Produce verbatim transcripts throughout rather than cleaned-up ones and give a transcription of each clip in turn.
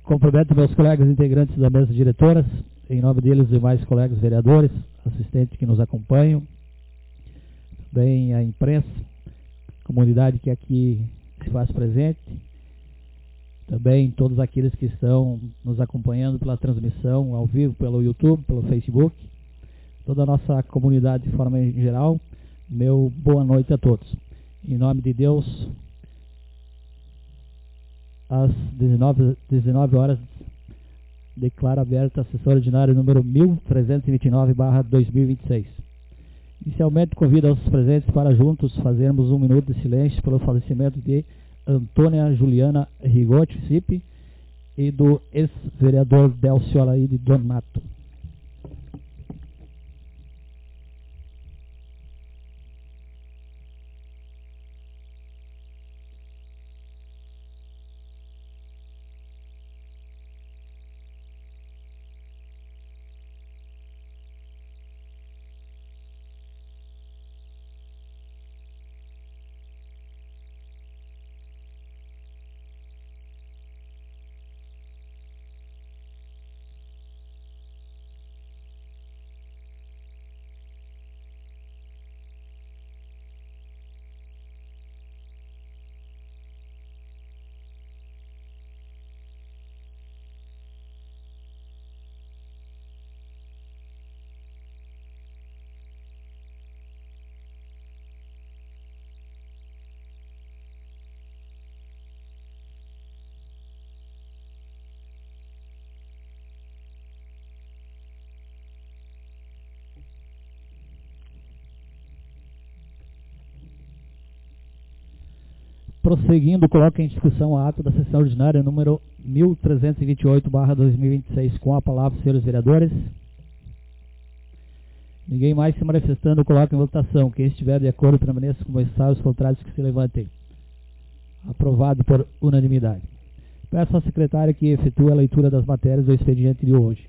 Cumprimento meus colegas integrantes da mesa diretora, em nome deles e demais colegas vereadores, assistentes que nos acompanham, também a imprensa, comunidade que aqui se faz presente, também todos aqueles que estão nos acompanhando pela transmissão ao vivo, pelo YouTube, pelo Facebook, toda a nossa comunidade de forma geral, meu boa noite a todos. Em nome de Deus, às dezenove horas, declaro aberta a sessão ordinária número mil trezentos e vinte e nove barra dois mil e vinte e seis. Inicialmente, convido os presentes para juntos fazermos um minuto de silêncio pelo falecimento de Antônia Juliana Rigotti Cipe e do ex-vereador Delcio Alaide Donato. Prosseguindo, coloco em discussão a ata da sessão ordinária número mil trezentos e vinte e oito barra dois mil e vinte e seis. Com a palavra, senhores vereadores. Ninguém mais se manifestando, coloco em votação. Quem estiver de acordo, permaneça como está, os contrários que se levantem. Aprovado por unanimidade. Peço ao secretário que efetue a leitura das matérias do expediente de hoje.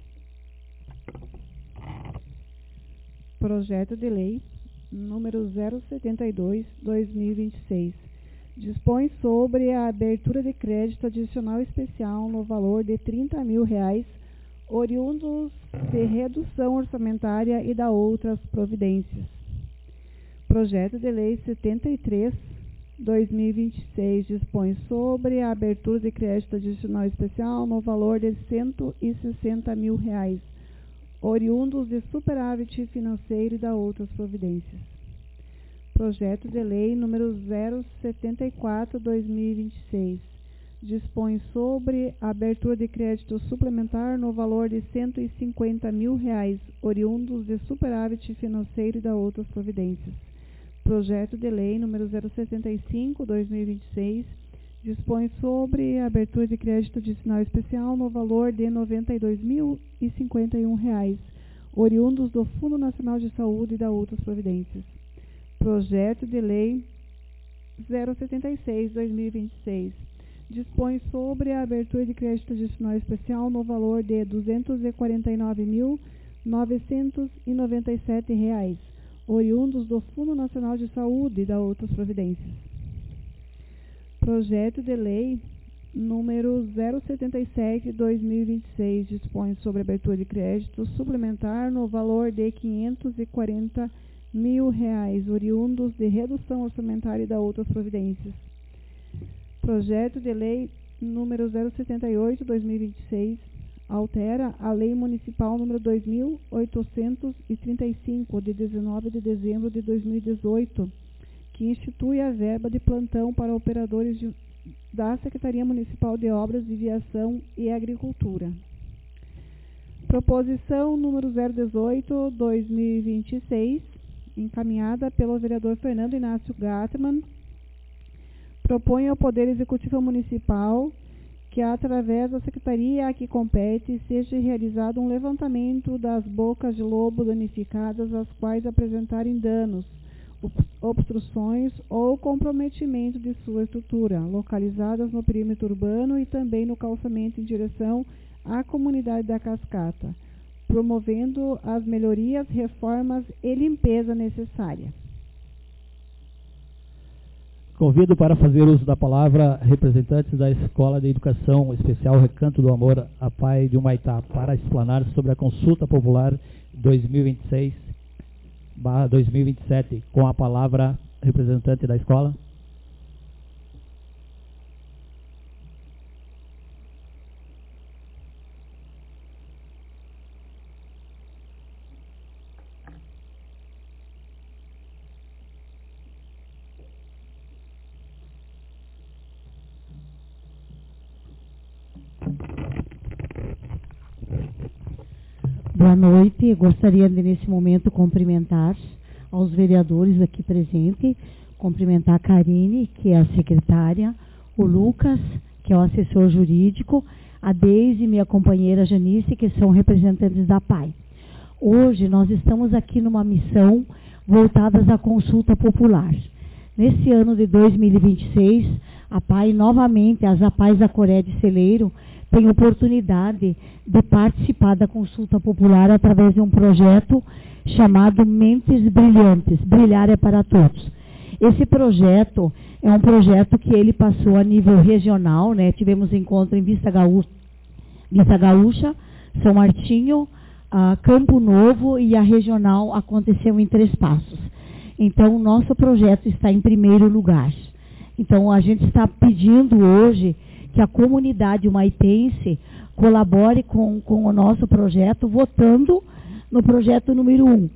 Projeto de lei número zero setenta e dois barra dois mil e vinte e seis. Dispõe sobre a abertura de crédito adicional especial no valor de trinta mil reais, oriundos de redução orçamentária e da outras providências. Projeto de lei setenta e três barra dois mil e vinte e seis dispõe sobre a abertura de crédito adicional especial no valor de cento e sessenta mil reais, oriundos de superávit financeiro e da outras providências. Projeto de lei número zero setenta e quatro barra dois mil e vinte e seis dispõe sobre a abertura de crédito suplementar no valor de cento e cinquenta mil reais, oriundos de superávit financeiro e da outras providências. Projeto de lei número zero setenta e cinco barra dois mil e vinte e seis dispõe sobre a abertura de crédito adicional especial no valor de noventa e dois mil e cinquenta e um reais, oriundos do Fundo Nacional de Saúde e da outras providências. Projeto de lei zero setenta e seis barra dois mil e vinte e seis dispõe sobre a abertura de crédito adicional especial no valor de duzentos e quarenta e nove mil novecentos e noventa e sete reais, oriundos do Fundo Nacional de Saúde e da outras providências. Projeto de lei número zero setenta e sete barra dois mil e vinte e seis dispõe sobre a abertura de crédito suplementar no valor de quinhentos e quarenta mil reais, oriundos de redução orçamentária e da outras providências. Projeto de lei número zero setenta e oito barra dois mil e vinte e seis altera a lei municipal número dois mil oitocentos e trinta e cinco, de dezenove de dezembro de dois mil e dezoito, que institui a verba de plantão para operadores de, da Secretaria Municipal de Obras de Viação e Agricultura. Proposição número zero dezoito barra dois mil e vinte e seis, encaminhada pelo vereador Fernando Inácio Gatman, propõe ao Poder Executivo Municipal que, através da Secretaria a que compete, seja realizado um levantamento das bocas de lobo danificadas, as quais apresentarem danos, obstruções ou comprometimento de sua estrutura, localizadas no perímetro urbano e também no calçamento em direção à comunidade da Cascata, promovendo as melhorias, reformas e limpeza necessária. Convido para fazer uso da palavra representantes da Escola de Educação Especial Recanto do Amor, a Pai de Humaitá, para explanar sobre a consulta popular dois mil e vinte e seis barra dois mil e vinte e sete, com a palavra representante da escola. Boa noite. Gostaria de, nesse momento, cumprimentar aos vereadores aqui presentes, cumprimentar a Karine, que é a secretária, o Lucas, que é o assessor jurídico, a Deise e minha companheira Janice, que são representantes da P A I. Hoje nós estamos aqui numa missão voltadas à consulta popular. Nesse ano de dois mil e vinte e seis, a P A I, novamente, as A P A Is da Coré de Celeiro, tem oportunidade de participar da consulta popular através de um projeto chamado Mentes Brilhantes. Brilhar é para todos. Esse projeto é um projeto que ele passou a nível regional, né? Tivemos encontro em Vista Gaúcha, Vista Gaúcha, São Martinho, a Campo Novo, e a regional aconteceu em Três Passos. Então, o nosso projeto está em primeiro lugar. Então, a gente está pedindo hoje que a comunidade humaitense colabore com, com o nosso projeto, votando no projeto número um,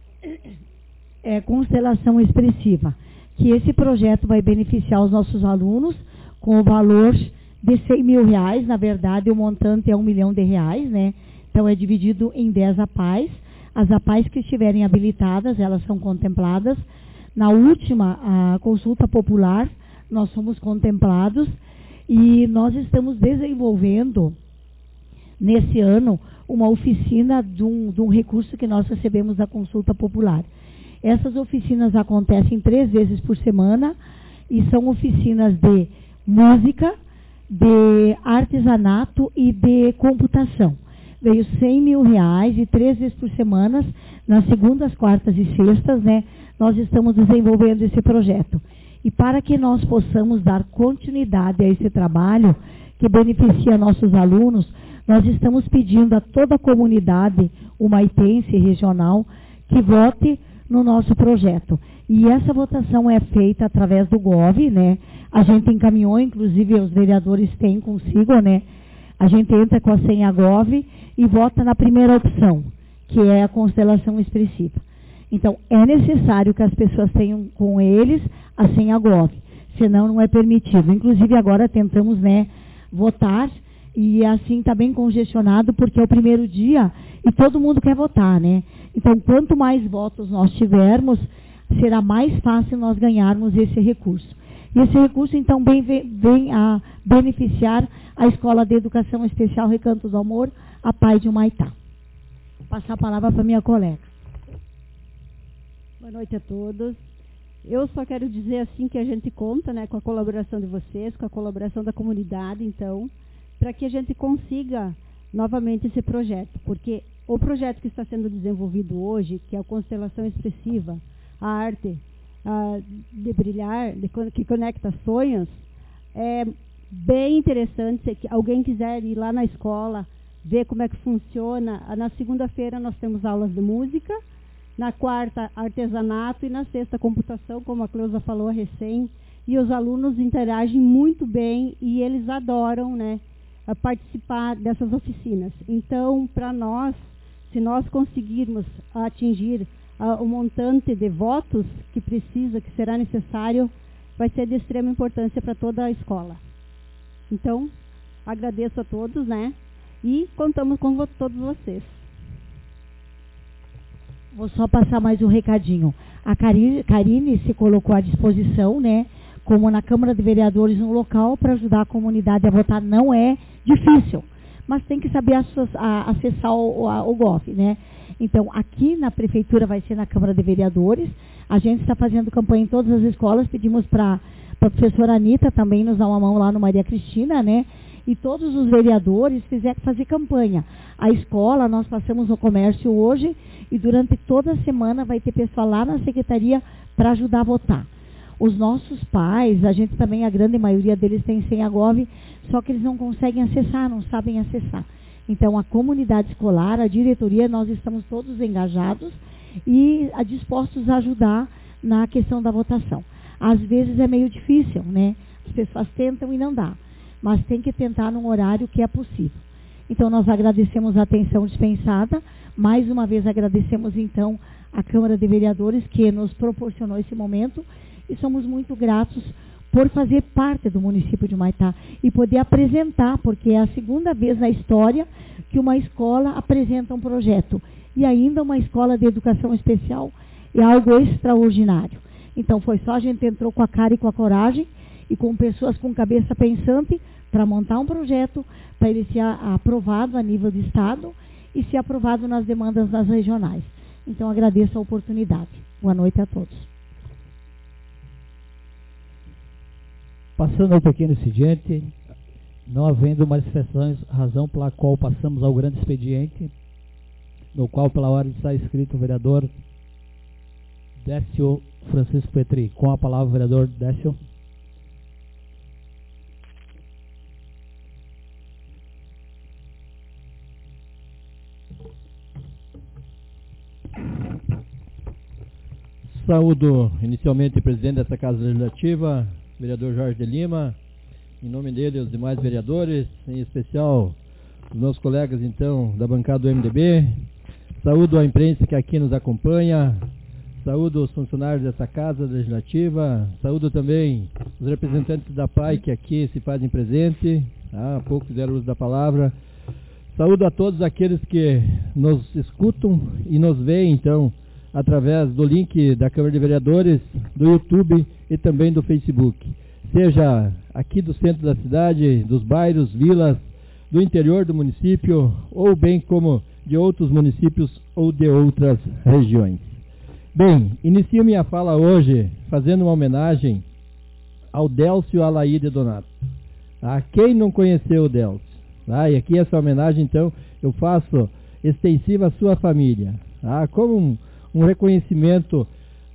é, Constelação Expressiva, que esse projeto vai beneficiar os nossos alunos com o valor de cem mil reais, na verdade o montante é um milhão de reais, né? Então é dividido em dez A P A Is, as A P A Is que estiverem habilitadas, elas são contempladas. Na última a consulta popular, nós somos contemplados, e nós estamos desenvolvendo, nesse ano, uma oficina de um, de um recurso que nós recebemos da consulta popular. Essas oficinas acontecem três vezes por semana e são oficinas de música, de artesanato e de computação. Veio cem mil reais e três vezes por semana, nas segundas, quartas e sextas, né, nós estamos desenvolvendo esse projeto. E para que nós possamos dar continuidade a esse trabalho que beneficia nossos alunos, nós estamos pedindo a toda a comunidade humaitense e regional que vote no nosso projeto. E essa votação é feita através do Gov, né? A gente encaminhou, inclusive os vereadores têm consigo, né? A gente entra com a senha Gov e vota na primeira opção, que é a constelação expressiva. Então, é necessário que as pessoas tenham com eles a senha Gov, senão não é permitido. Inclusive, agora tentamos, né, votar, e assim está bem congestionado, porque é o primeiro dia e todo mundo quer votar, né? Então, quanto mais votos nós tivermos, será mais fácil nós ganharmos esse recurso. E esse recurso, então, vem, vem a beneficiar a Escola de Educação Especial Recanto do Amor, a P A I de Humaitá. Vou passar a palavra para minha colega. Boa noite a todos. Eu só quero dizer assim que a gente conta, né, com a colaboração de vocês, com a colaboração da comunidade, então, para que a gente consiga novamente esse projeto, porque o projeto que está sendo desenvolvido hoje, que é a Constelação Expressiva, a arte a, de brilhar, de, que conecta sonhos, é bem interessante. Se alguém quiser ir lá na escola, ver como é que funciona, na segunda-feira nós temos aulas de música, na quarta, artesanato, e na sexta, computação, como a Cleusa falou recém. E os alunos interagem muito bem e eles adoram, né, participar dessas oficinas. Então, para nós, se nós conseguirmos atingir uh, o montante de votos que precisa, que será necessário, vai ser de extrema importância para toda a escola. Então, agradeço a todos, né, e contamos com vo- todos vocês. Vou só passar mais um recadinho. A Karine, Karine se colocou à disposição, né, como na Câmara de Vereadores, um local para ajudar a comunidade a votar. Não é difícil, mas tem que saber acessar o, a, o Gov, né? Então, aqui na Prefeitura vai ser na Câmara de Vereadores. A gente está fazendo campanha em todas as escolas. Pedimos para a professora Anitta também nos dar uma mão lá no Maria Cristina, né? E todos os vereadores fizeram fazer campanha. A escola, nós passamos no comércio hoje, e durante toda a semana vai ter pessoal lá na secretaria para ajudar a votar. Os nossos pais, a gente também, a grande maioria deles tem Senhagov, só que eles não conseguem acessar, não sabem acessar. Então, a comunidade escolar, a diretoria, nós estamos todos engajados e dispostos a ajudar na questão da votação. Às vezes é meio difícil, né? As pessoas tentam e não dá, mas tem que tentar num horário que é possível. Então, nós agradecemos a atenção dispensada. Mais uma vez, agradecemos, então, a Câmara de Vereadores que nos proporcionou esse momento e somos muito gratos por fazer parte do município de Humaitá e poder apresentar, porque é a segunda vez na história que uma escola apresenta um projeto. E ainda uma escola de educação especial é algo extraordinário. Então, foi só a gente entrou com a cara e com a coragem e com pessoas com cabeça pensante para montar um projeto, para ele ser aprovado a nível de Estado e ser aprovado nas demandas das regionais. Então, agradeço a oportunidade. Boa noite a todos. Passando ao pequeno incidente, não havendo manifestações, razão pela qual passamos ao grande expediente, no qual, pela ordem, está escrito o vereador Décio Francisco Petri. Com a palavra, o vereador Décio. Saúdo inicialmente o presidente dessa Casa Legislativa, vereador Jorge de Lima, em nome dele os demais vereadores, em especial os meus colegas então da bancada do M D B. Saúdo a imprensa que aqui nos acompanha, saúdo os funcionários dessa Casa Legislativa, saúdo também os representantes da P A I que aqui se fazem presente, há pouco fizeram uso da palavra. Saúdo a todos aqueles que nos escutam e nos veem então através do link da Câmara de Vereadores, do YouTube e também do Facebook. Seja aqui do centro da cidade, dos bairros, vilas, do interior do município, ou bem como de outros municípios ou de outras regiões. Bem, inicio minha fala hoje fazendo uma homenagem ao Délcio Alaíde Donato. A quem não conheceu o Délcio? Ah, e aqui essa homenagem, então, eu faço extensiva à sua família. Ah, como um um reconhecimento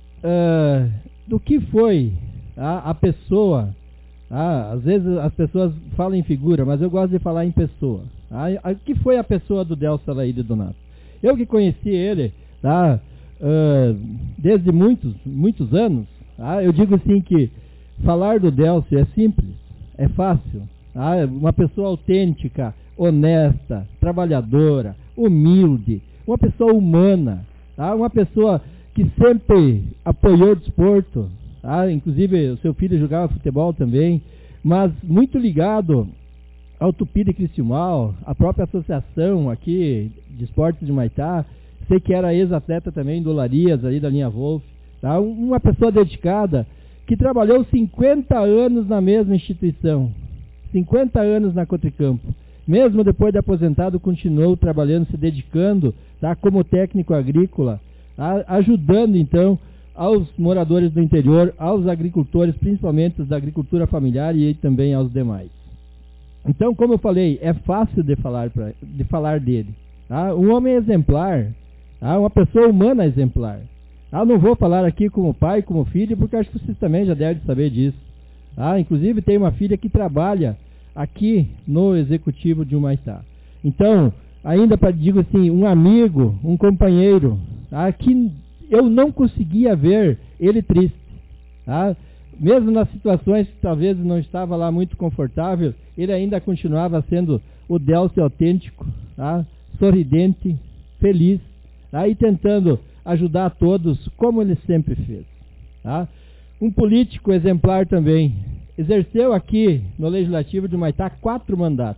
uh, do que foi a, a pessoa. Ah, às vezes as pessoas falam em figura, mas eu gosto de falar em pessoa. Ah, o que foi a pessoa do Délcio Alaíde Donato? Eu que conheci ele tá, uh, desde muitos, muitos anos, ah, eu digo assim que falar do Délcio é simples, é fácil. Ah, uma pessoa autêntica, honesta, trabalhadora, humilde, uma pessoa humana. Ah, uma pessoa que sempre apoiou o desporto, ah, inclusive o seu filho jogava futebol também, mas muito ligado ao Tupi de Cristiumal, a própria associação aqui de esportes de Humaitá, sei que era ex-atleta também do Larias, ali da linha Wolf, tá? Uma pessoa dedicada que trabalhou cinquenta anos na mesma instituição, cinquenta anos na Cotricampo. Mesmo depois de aposentado, continuou trabalhando, se dedicando, tá, como técnico agrícola, tá, ajudando então aos moradores do interior, aos agricultores, principalmente da agricultura familiar e também aos demais. Então, como eu falei, é fácil de falar, pra, de falar dele. Tá? Um homem exemplar, tá? Uma pessoa humana exemplar. Tá? Não vou falar aqui como pai, como filho, porque acho que vocês também já devem saber disso. Tá? Inclusive, tem uma filha que trabalha aqui no Executivo de Humaitá. Então, ainda para digo assim, um amigo, um companheiro, tá, que eu não conseguia ver ele triste. Tá? Mesmo nas situações que talvez não estava lá muito confortável, ele ainda continuava sendo o Délcio autêntico, tá? Sorridente, feliz, tá? E tentando ajudar a todos como ele sempre fez. Tá? Um político exemplar também. Exerceu aqui no Legislativo de Humaitá quatro mandatos.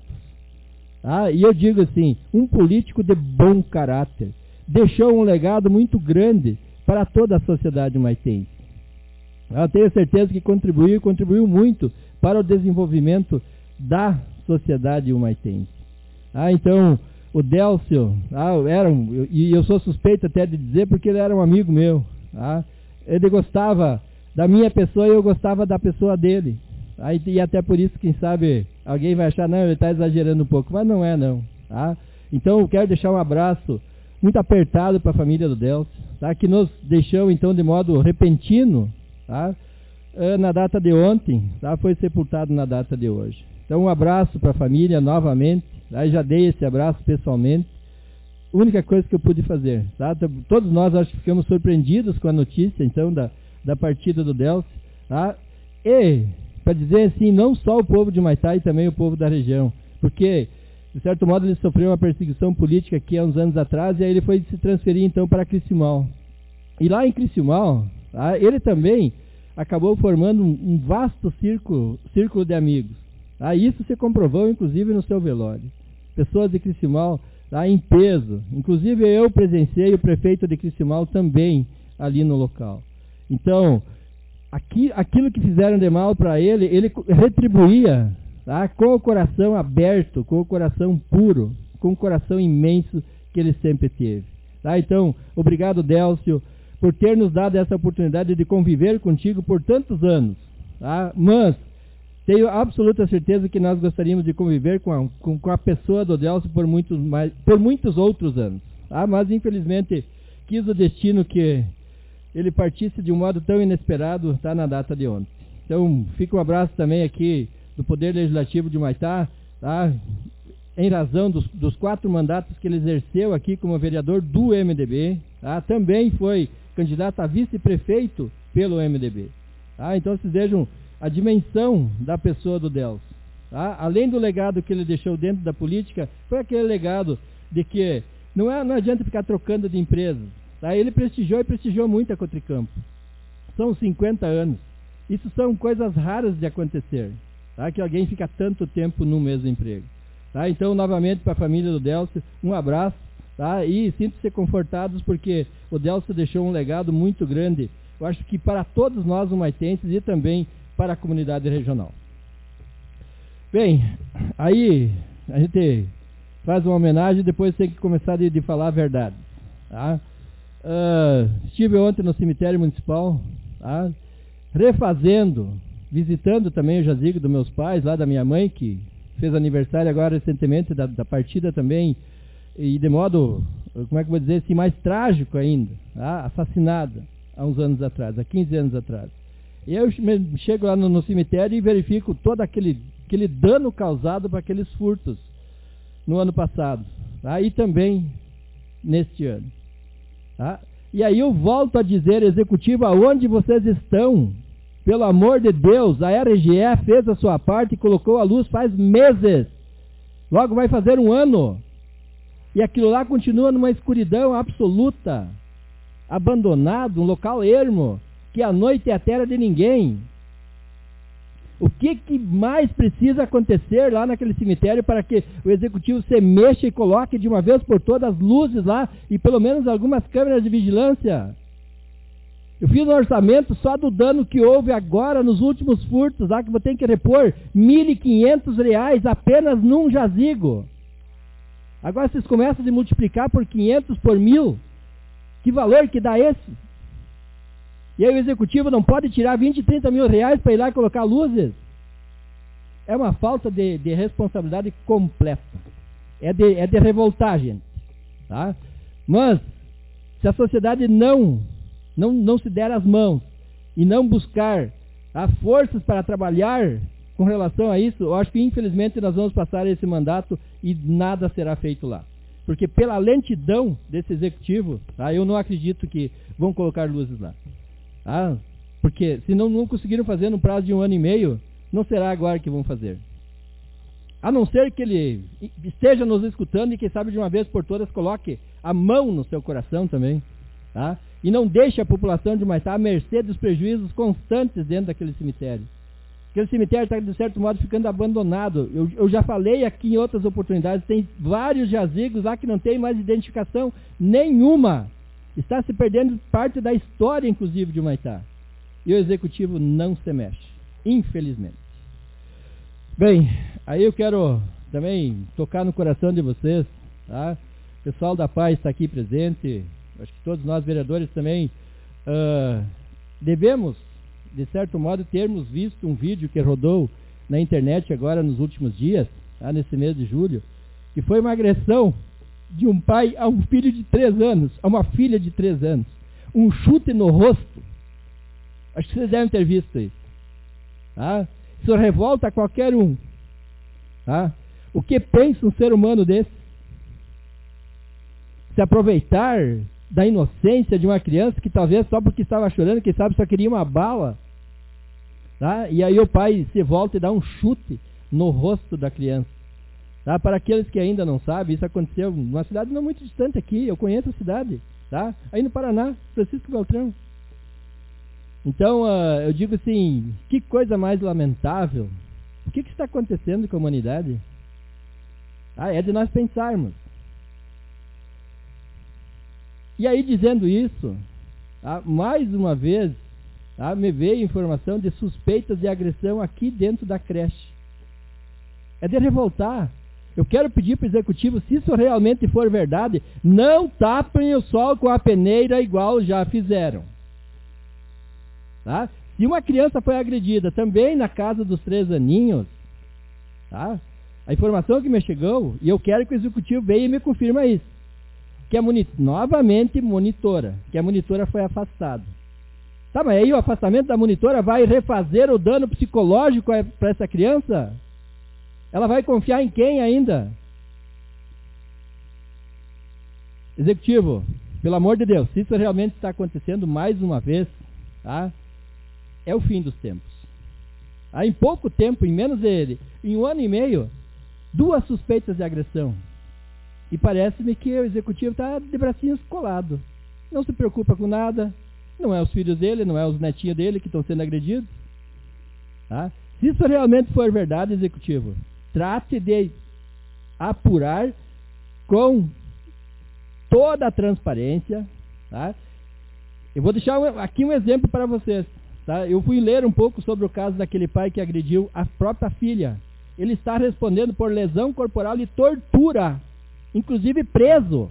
Tá? E eu digo assim, um político de bom caráter. Deixou um legado muito grande para toda a sociedade humaitense. Eu tenho certeza que contribuiu, contribuiu muito para o desenvolvimento da sociedade humaitense. Ah, então, o Délcio, ah, era um, e eu sou suspeito até de dizer porque ele era um amigo meu. Ah, ele gostava da minha pessoa e eu gostava da pessoa dele. Ah, e, e até por isso, quem sabe, alguém vai achar, não, ele está exagerando um pouco, mas não é não. Tá? Então, eu quero deixar um abraço muito apertado para a família do Délcio, tá? Que nos deixou, então, de modo repentino, tá? uh, na data de ontem, tá? Foi sepultado na data de hoje. Então, um abraço para a família novamente. Tá? Já dei esse abraço pessoalmente. Única coisa que eu pude fazer. Tá? Todos nós acho que ficamos surpreendidos com a notícia, então, da, da partida do Delcio. Tá? E, para dizer assim, não só o povo de Humaitá e também o povo da região, porque, de certo modo, ele sofreu uma perseguição política aqui há uns anos atrás, e aí ele foi se transferir, então, para Criciúmal. E lá em Criciúmal, tá? Ele também acabou formando um, um vasto círculo, círculo de amigos. Tá? Isso se comprovou, inclusive, no seu velório. Pessoas de Criciúmal, tá, em peso. Inclusive, eu presenciei o prefeito de Criciúmal também ali no local. Então, aqui, aquilo que fizeram de mal para ele, ele retribuía, tá, com o coração aberto, com o coração puro, com o coração imenso que ele sempre teve. Tá? Então, obrigado, Delcio, por ter nos dado essa oportunidade de conviver contigo por tantos anos. Tá? Mas tenho absoluta certeza que nós gostaríamos de conviver com a, com, com a pessoa do Delcio por muitos, mais, por muitos outros anos. Tá? Mas, infelizmente, quis o destino que ele partisse de um modo tão inesperado, tá, na data de ontem. Então, fica um abraço também aqui do Poder Legislativo de Humaitá, tá? Em razão dos, dos quatro mandatos que ele exerceu aqui como vereador do M D B. Tá? Também foi candidato a vice-prefeito pelo M D B. Tá? Então, vocês vejam a dimensão da pessoa do Delcio. Tá? Além do legado que ele deixou dentro da política, foi aquele legado de que não, é, não adianta ficar trocando de empresas. Tá? Ele prestigiou e prestigiou muito a Cotricampo. São cinquenta anos. Isso são coisas raras de acontecer, tá? Que alguém fica tanto tempo no mesmo emprego. Tá? Então, novamente, para a família do Delcio, um abraço. Tá? E sinto-se confortados porque o Delcio deixou um legado muito grande, eu acho que para todos nós humaitenses e também para a comunidade regional. Bem, aí a gente faz uma homenagem e depois tem que começar de, de falar a verdade. Tá? Uh, estive ontem no cemitério municipal, tá? Refazendo, visitando também o jazigo dos meus pais, lá da minha mãe, que fez aniversário agora recentemente da, da partida também, e de modo, como é que eu vou dizer assim, mais trágico ainda, tá? Assassinada há uns anos atrás, há quinze anos atrás. E eu chego lá no, no cemitério e verifico todo aquele, aquele dano causado para aqueles furtos no ano passado, tá? E também neste ano. Tá? E aí eu volto a dizer, executivo, aonde vocês estão? Pelo amor de Deus, a R G E fez a sua parte e colocou a luz faz meses. Logo vai fazer um ano. E aquilo lá continua numa escuridão absoluta, abandonado, um local ermo, que a noite é a terra de ninguém. O que, que mais precisa acontecer lá naquele cemitério para que o executivo se mexa e coloque de uma vez por todas as luzes lá e pelo menos algumas câmeras de vigilância? Eu fiz um orçamento só do dano que houve agora nos últimos furtos lá, que vou ter que repor mil e quinhentos reais apenas num jazigo. Agora vocês começam a multiplicar por quinhentos por mil. Que valor que dá esse? E aí o executivo não pode tirar vinte, trinta mil reais para ir lá e colocar luzes? É uma falta de, de responsabilidade completa. É de, é de revoltar, gente. Tá? Mas, se a sociedade não, não, não se der as mãos e não buscar as forças para trabalhar com relação a isso, eu acho que infelizmente nós vamos passar esse mandato e nada será feito lá. Porque pela lentidão desse executivo, tá, eu não acredito que vão colocar luzes lá. Ah, porque se não, não conseguiram fazer no prazo de um ano e meio, não será agora que vão fazer. A não ser que ele esteja nos escutando e, quem sabe, de uma vez por todas, coloque a mão no seu coração também. Tá? E não deixe a população de Humaitá à mercê dos prejuízos constantes dentro daquele cemitério. Aquele cemitério está, de certo modo, ficando abandonado. Eu, eu já falei aqui em outras oportunidades, tem vários jazigos lá que não tem mais identificação nenhuma. Está se perdendo parte da história, inclusive, de Humaitá. E o executivo não se mexe, infelizmente. Bem, aí eu quero também tocar no coração de vocês. Tá? O pessoal da Paz está aqui presente. Acho que todos nós, vereadores, também uh, devemos, de certo modo, termos visto um vídeo que rodou na internet agora nos últimos dias, tá? Nesse mês de julho, que foi uma agressão de um pai a um filho de três anos, a uma filha de três anos. Um chute no rosto. Acho que vocês devem ter visto isso. Tá? Isso revolta qualquer um. Tá? O que pensa um ser humano desse? Se aproveitar da inocência de uma criança que talvez só porque estava chorando, quem sabe só queria uma bala. Tá? E aí o pai se volta e dá um chute no rosto da criança. Tá? Para aqueles que ainda não sabem, isso aconteceu numa cidade não muito distante aqui, eu conheço a cidade, tá? Aí no Paraná, Francisco Beltrão. Então, uh, eu digo assim, que coisa mais lamentável. O que, que está acontecendo com a humanidade? Ah, é de nós pensarmos. E aí, dizendo isso, tá, mais uma vez, tá, me veio informação de suspeitas de agressão aqui dentro da creche. É de revoltar. Eu quero pedir para o executivo, se isso realmente for verdade, não tapem o sol com a peneira igual já fizeram. Tá? Se uma criança foi agredida também na casa dos três aninhos, tá? A informação que me chegou, e eu quero que o executivo venha e me confirma isso, que a moni- novamente monitora, que a monitora foi afastada. Tá, mas aí o afastamento da monitora vai refazer o dano psicológico para essa criança? Ela vai confiar em quem ainda? Executivo, pelo amor de Deus, se isso realmente está acontecendo mais uma vez, tá? É o fim dos tempos. Tá? Em pouco tempo, em menos de em um ano e meio, duas suspeitas de agressão. E parece-me que o executivo está de bracinhos colados. Não se preocupa com nada. Não é os filhos dele, não é os netinhos dele que estão sendo agredidos. Tá? Se isso realmente for verdade, executivo, trate de apurar com toda a transparência. Tá? Eu vou deixar aqui um exemplo para vocês. Tá? Eu fui ler um pouco sobre o caso daquele pai que agrediu a própria filha. Ele está respondendo por lesão corporal e tortura, inclusive preso.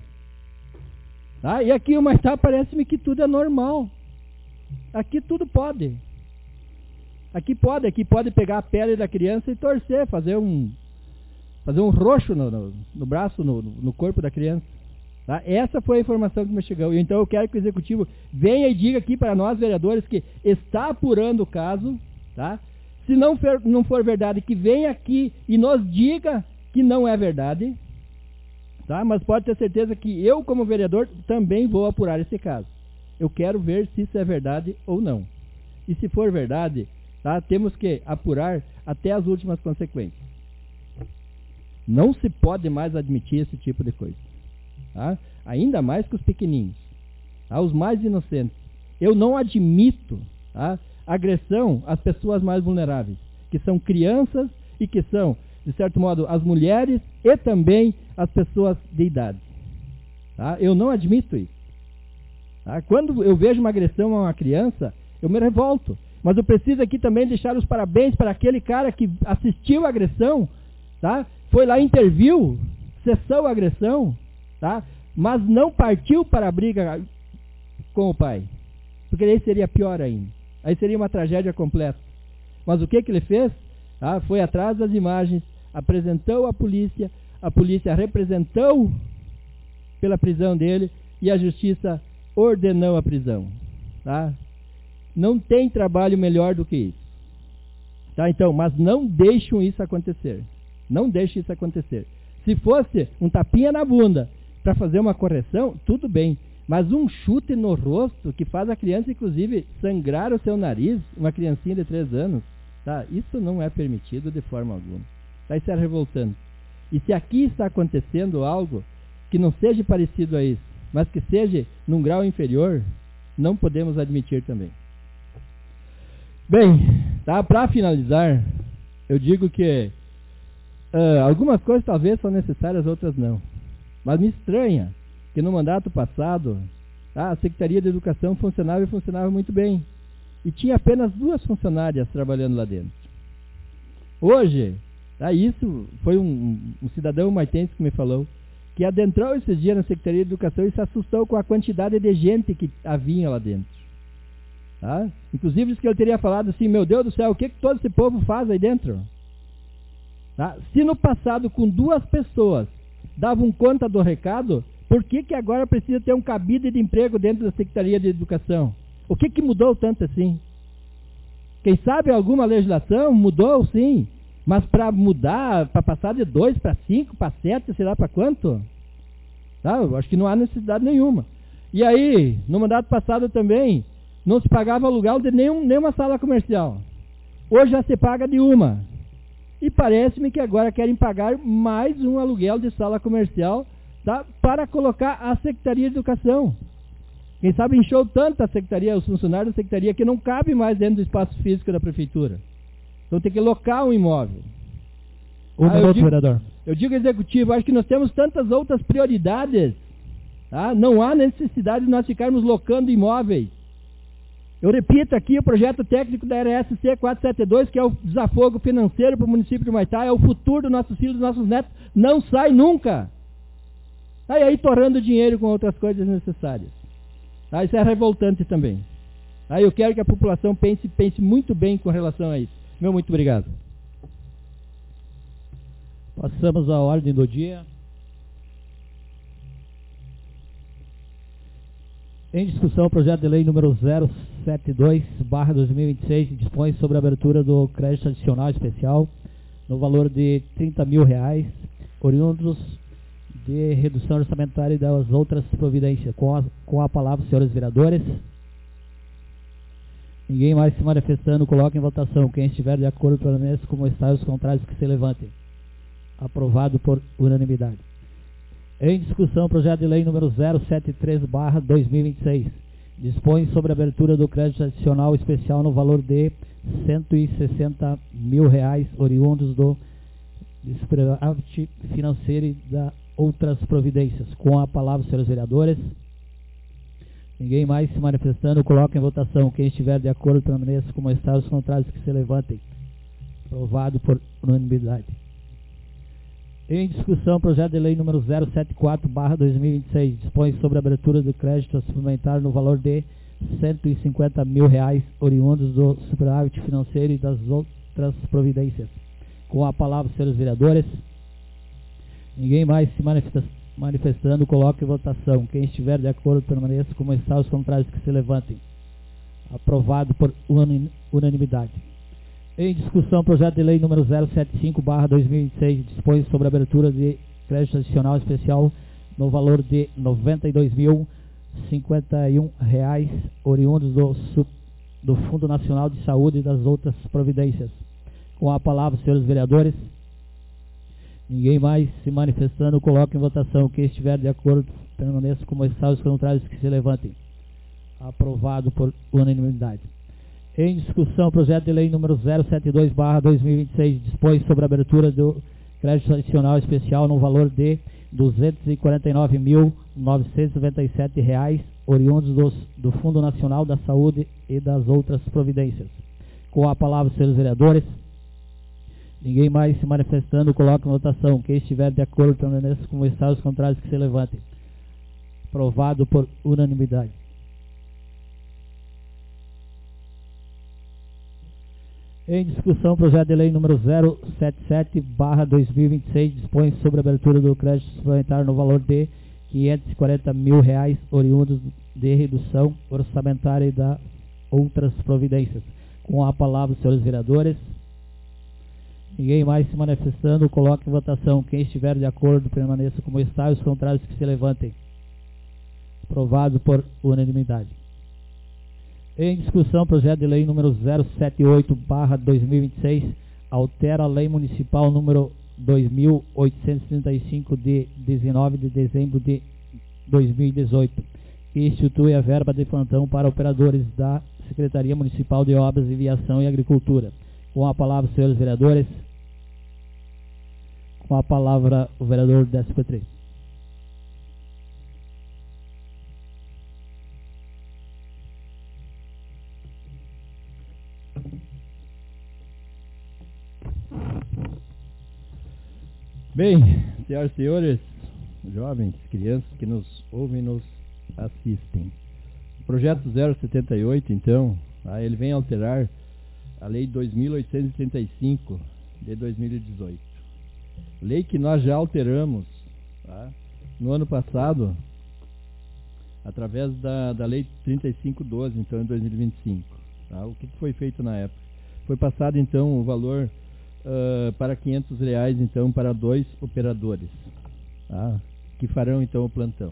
Tá? E aqui uma etapa parece-me que tudo é normal. Aqui tudo pode. Aqui pode, aqui pode pegar a pele da criança e torcer, fazer um, fazer um roxo no, no, no braço, no, no corpo da criança. Tá? Essa foi a informação que me chegou. Então eu quero que o executivo venha e diga aqui para nós, vereadores, que está apurando o caso. Tá? Se não for, não for verdade, que venha aqui e nos diga que não é verdade. Tá? Mas pode ter certeza que eu, como vereador, também vou apurar esse caso. Eu quero ver se isso é verdade ou não. E se for verdade, tá? Temos que apurar até as últimas consequências. Não se pode mais admitir esse tipo de coisa. Tá? Ainda mais que os pequenininhos, tá? Os mais inocentes. Eu não admito, tá, agressão às pessoas mais vulneráveis, que são crianças e que são, de certo modo, as mulheres e também as pessoas de idade. Tá? Eu não admito isso. Tá? Quando eu vejo uma agressão a uma criança, eu me revolto. Mas eu preciso aqui também deixar os parabéns para aquele cara que assistiu a agressão, tá? Foi lá, interviu, cessou a agressão, tá? Mas não partiu para a briga com o pai. Porque aí seria pior ainda. Aí seria uma tragédia completa. Mas o que, que ele fez? Tá? Foi atrás das imagens, apresentou à polícia, a polícia representou pela prisão dele e a justiça ordenou a prisão. Tá? Não tem trabalho melhor do que isso. Tá? Então, mas não deixem isso acontecer. Não deixem isso acontecer. Se fosse um tapinha na bunda para fazer uma correção, tudo bem. Mas um chute no rosto que faz a criança, inclusive, sangrar o seu nariz, uma criancinha de três anos, tá? Isso não é permitido de forma alguma. Tá? Isso é revoltante. E se aqui está acontecendo algo que não seja parecido a isso, mas que seja num grau inferior, não podemos admitir também. Bem, tá? Para finalizar, eu digo que uh, algumas coisas talvez são necessárias, outras não. Mas me estranha que no mandato passado, tá, a Secretaria de Educação funcionava e funcionava muito bem. E tinha apenas duas funcionárias trabalhando lá dentro. Hoje, tá, isso foi um, um cidadão maitense que me falou, que adentrou esses dias na Secretaria de Educação e se assustou com a quantidade de gente que havia lá dentro. Tá? Inclusive disse que ele teria falado assim, meu Deus do céu, o que, que todo esse povo faz aí dentro? Tá? Se no passado com duas pessoas davam conta do recado, por que, que agora precisa ter um cabide de emprego dentro da Secretaria de Educação? O que, que mudou tanto assim? Quem sabe alguma legislação mudou, sim, mas para mudar, para passar de dois para cinco, para sete, sei lá para quanto? Tá? Eu acho que não há necessidade nenhuma. E aí, no mandato passado também, não se pagava aluguel de nenhum, nenhuma sala comercial. Hoje já se paga de uma. E parece-me que agora querem pagar mais um aluguel de sala comercial, tá? Para colocar a Secretaria de Educação. Quem sabe encheu tanto a Secretaria, os funcionários da Secretaria, que não cabe mais dentro do espaço físico da Prefeitura. Então tem que locar um imóvel. Um ah, minuto, digo, vereador. Eu digo executivo, acho que nós temos tantas outras prioridades. Tá? Não há necessidade de nós ficarmos locando imóveis. Eu repito aqui, o projeto técnico da R S C quatrocentos e setenta e dois, que é o desafogo financeiro para o município de Humaitá, é o futuro dos nossos filhos, dos nossos netos, não sai nunca. Tá? E aí torrando dinheiro com outras coisas necessárias. Tá? Isso é revoltante também. Tá? Eu quero que a população pense, pense muito bem com relação a isso. Meu muito obrigado. Passamos à ordem do dia. Em discussão, o projeto de lei número zero setenta e dois barra dois mil e vinte e seis, que dispõe sobre a abertura do crédito adicional especial no valor de trinta mil reais, oriundos de redução orçamentária e das outras providências. Com a, com a palavra, senhores vereadores. Ninguém mais se manifestando, coloque em votação. Quem estiver de acordo, permaneça como está, os contrários que se levantem. Aprovado por unanimidade. Em discussão, projeto de lei número zero setenta e três barra dois mil e vinte e seis. Dispõe sobre a abertura do crédito adicional especial no valor de cento e sessenta mil reais, oriundos do superávit financeiro e da outras providências. Com a palavra, senhores vereadores. Ninguém mais se manifestando, coloque em votação. Quem estiver de acordo, permaneça como está, os contrários que se levantem. Aprovado por unanimidade. Em discussão, projeto de lei número zero setenta e quatro barra dois mil e vinte e seis, dispõe sobre a abertura do crédito suplementar no valor de cento e cinquenta mil reais, oriundos do superávit financeiro e das outras providências. Com a palavra, senhores vereadores. Ninguém mais se manifesta, manifestando, coloque em votação. Quem estiver de acordo, permaneça como está, os contrários que se levantem. Aprovado por unanimidade. Em discussão, projeto de lei número zero setenta e cinco barra dois mil e vinte e seis, dispõe sobre a abertura de crédito adicional especial no valor de noventa e dois mil e cinquenta e um reais, oriundos do, do Fundo Nacional de Saúde e das outras providências. Com a palavra, senhores vereadores. Ninguém mais se manifestando, coloque em votação. Quem estiver de acordo, permaneça como está, os contrários que se levantem. Aprovado por unanimidade. Em discussão, projeto de lei número zero setenta e dois barra dois mil e vinte e seis, dispõe sobre a abertura do crédito adicional especial no valor de duzentos e quarenta e nove mil novecentos e noventa e sete reais, oriundos dos, do Fundo Nacional da Saúde e das outras providências. Com a palavra, senhores vereadores. Ninguém mais se manifestando, coloque em votação. Quem estiver de acordo, permaneça como está, os contrários que se levantem. Aprovado por unanimidade. Em discussão, projeto de lei número zero setenta e sete barra dois mil e vinte e seis, dispõe sobre a abertura do crédito suplementar no valor de quinhentos e quarenta mil reais, oriundos de redução orçamentária e da outras providências. Com a palavra, senhores vereadores. Ninguém mais se manifestando, coloque em votação. Quem estiver de acordo, permaneça como está, e os contrários que se levantem. Aprovado por unanimidade. Em discussão, projeto de lei número zero setenta e oito barra dois mil e vinte e seis, altera a lei municipal número dois mil oitocentos e trinta e cinco de dezenove de dezembro de dois mil e dezoito, que institui a verba de plantão para operadores da Secretaria Municipal de Obras, Viação e Agricultura. Com a palavra, senhores vereadores. Com a palavra, o vereador Décio Petri. Bem, senhoras e senhores, jovens, crianças que nos ouvem e nos assistem. O projeto zero setenta e oito, então, ah, ele vem alterar a lei dois mil oitocentos e trinta e cinco de dois mil e dezoito. Lei que nós já alteramos, tá, no ano passado, através da, da lei trinta e cinco doze, então, em dois mil e vinte e cinco. Tá? O que foi feito na época? foi passado então o valor uh, para quinhentos reais então para dois operadores, tá? Que farão então o plantão.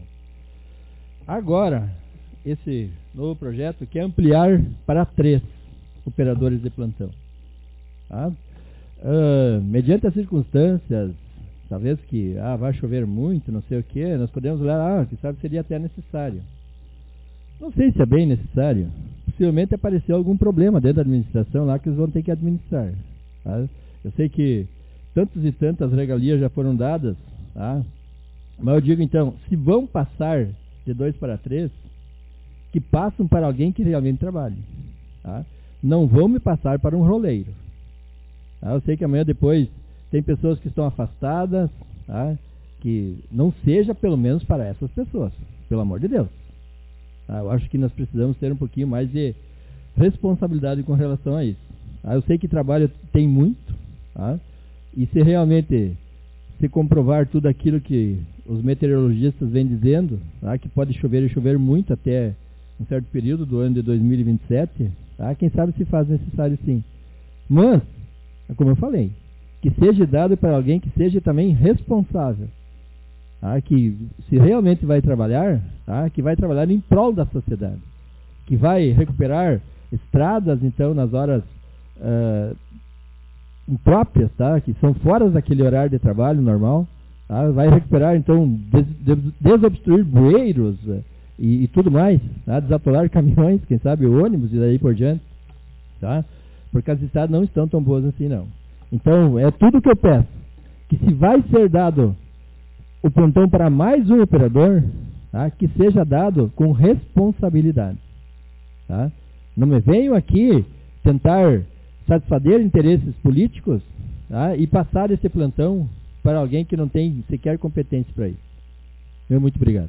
Agora, esse novo projeto quer ampliar para três operadores de plantão, tá? Uh, mediante as circunstâncias, talvez que ah, vai chover muito, não sei o que, nós podemos olhar, ah, que sabe seria até necessário. Não sei se é bem necessário. Possivelmente apareceu algum problema dentro da administração lá que eles vão ter que administrar, tá? Eu sei que tantas e tantas regalias já foram dadas, tá? Mas eu digo então, se vão passar de dois para três, que passam para alguém que realmente trabalhe, tá? Não vão me passar para um roleiro, tá? Eu sei que amanhã depois tem pessoas que estão afastadas, tá? Que não seja pelo menos para essas pessoas, pelo amor de Deus. Ah, eu acho que nós precisamos ter um pouquinho mais de responsabilidade com relação a isso. Ah, eu sei que trabalho tem muito, tá? E se realmente se comprovar tudo aquilo que os meteorologistas vêm dizendo, tá? Que pode chover e chover muito até um certo período do ano de dois mil e vinte e sete, tá? Quem sabe se faz necessário sim. Mas, como eu falei, que seja dado para alguém que seja também responsável. Ah, que se realmente vai trabalhar, ah, que vai trabalhar em prol da sociedade, que vai recuperar estradas, então, nas horas uh, impróprias, tá, que são fora daquele horário de trabalho normal, tá, vai recuperar, então, des, des, desobstruir bueiros uh, e, e tudo mais, tá, desatolar caminhões, quem sabe ônibus e daí por diante, tá, porque as estradas não estão tão boas assim, não. Então, é tudo que eu peço, que se vai ser dado o plantão para mais um operador, tá, que seja dado com responsabilidade, tá? Não me venham aqui tentar satisfazer interesses políticos, tá, e passar esse plantão para alguém que não tem sequer competência para isso. Eu muito obrigado.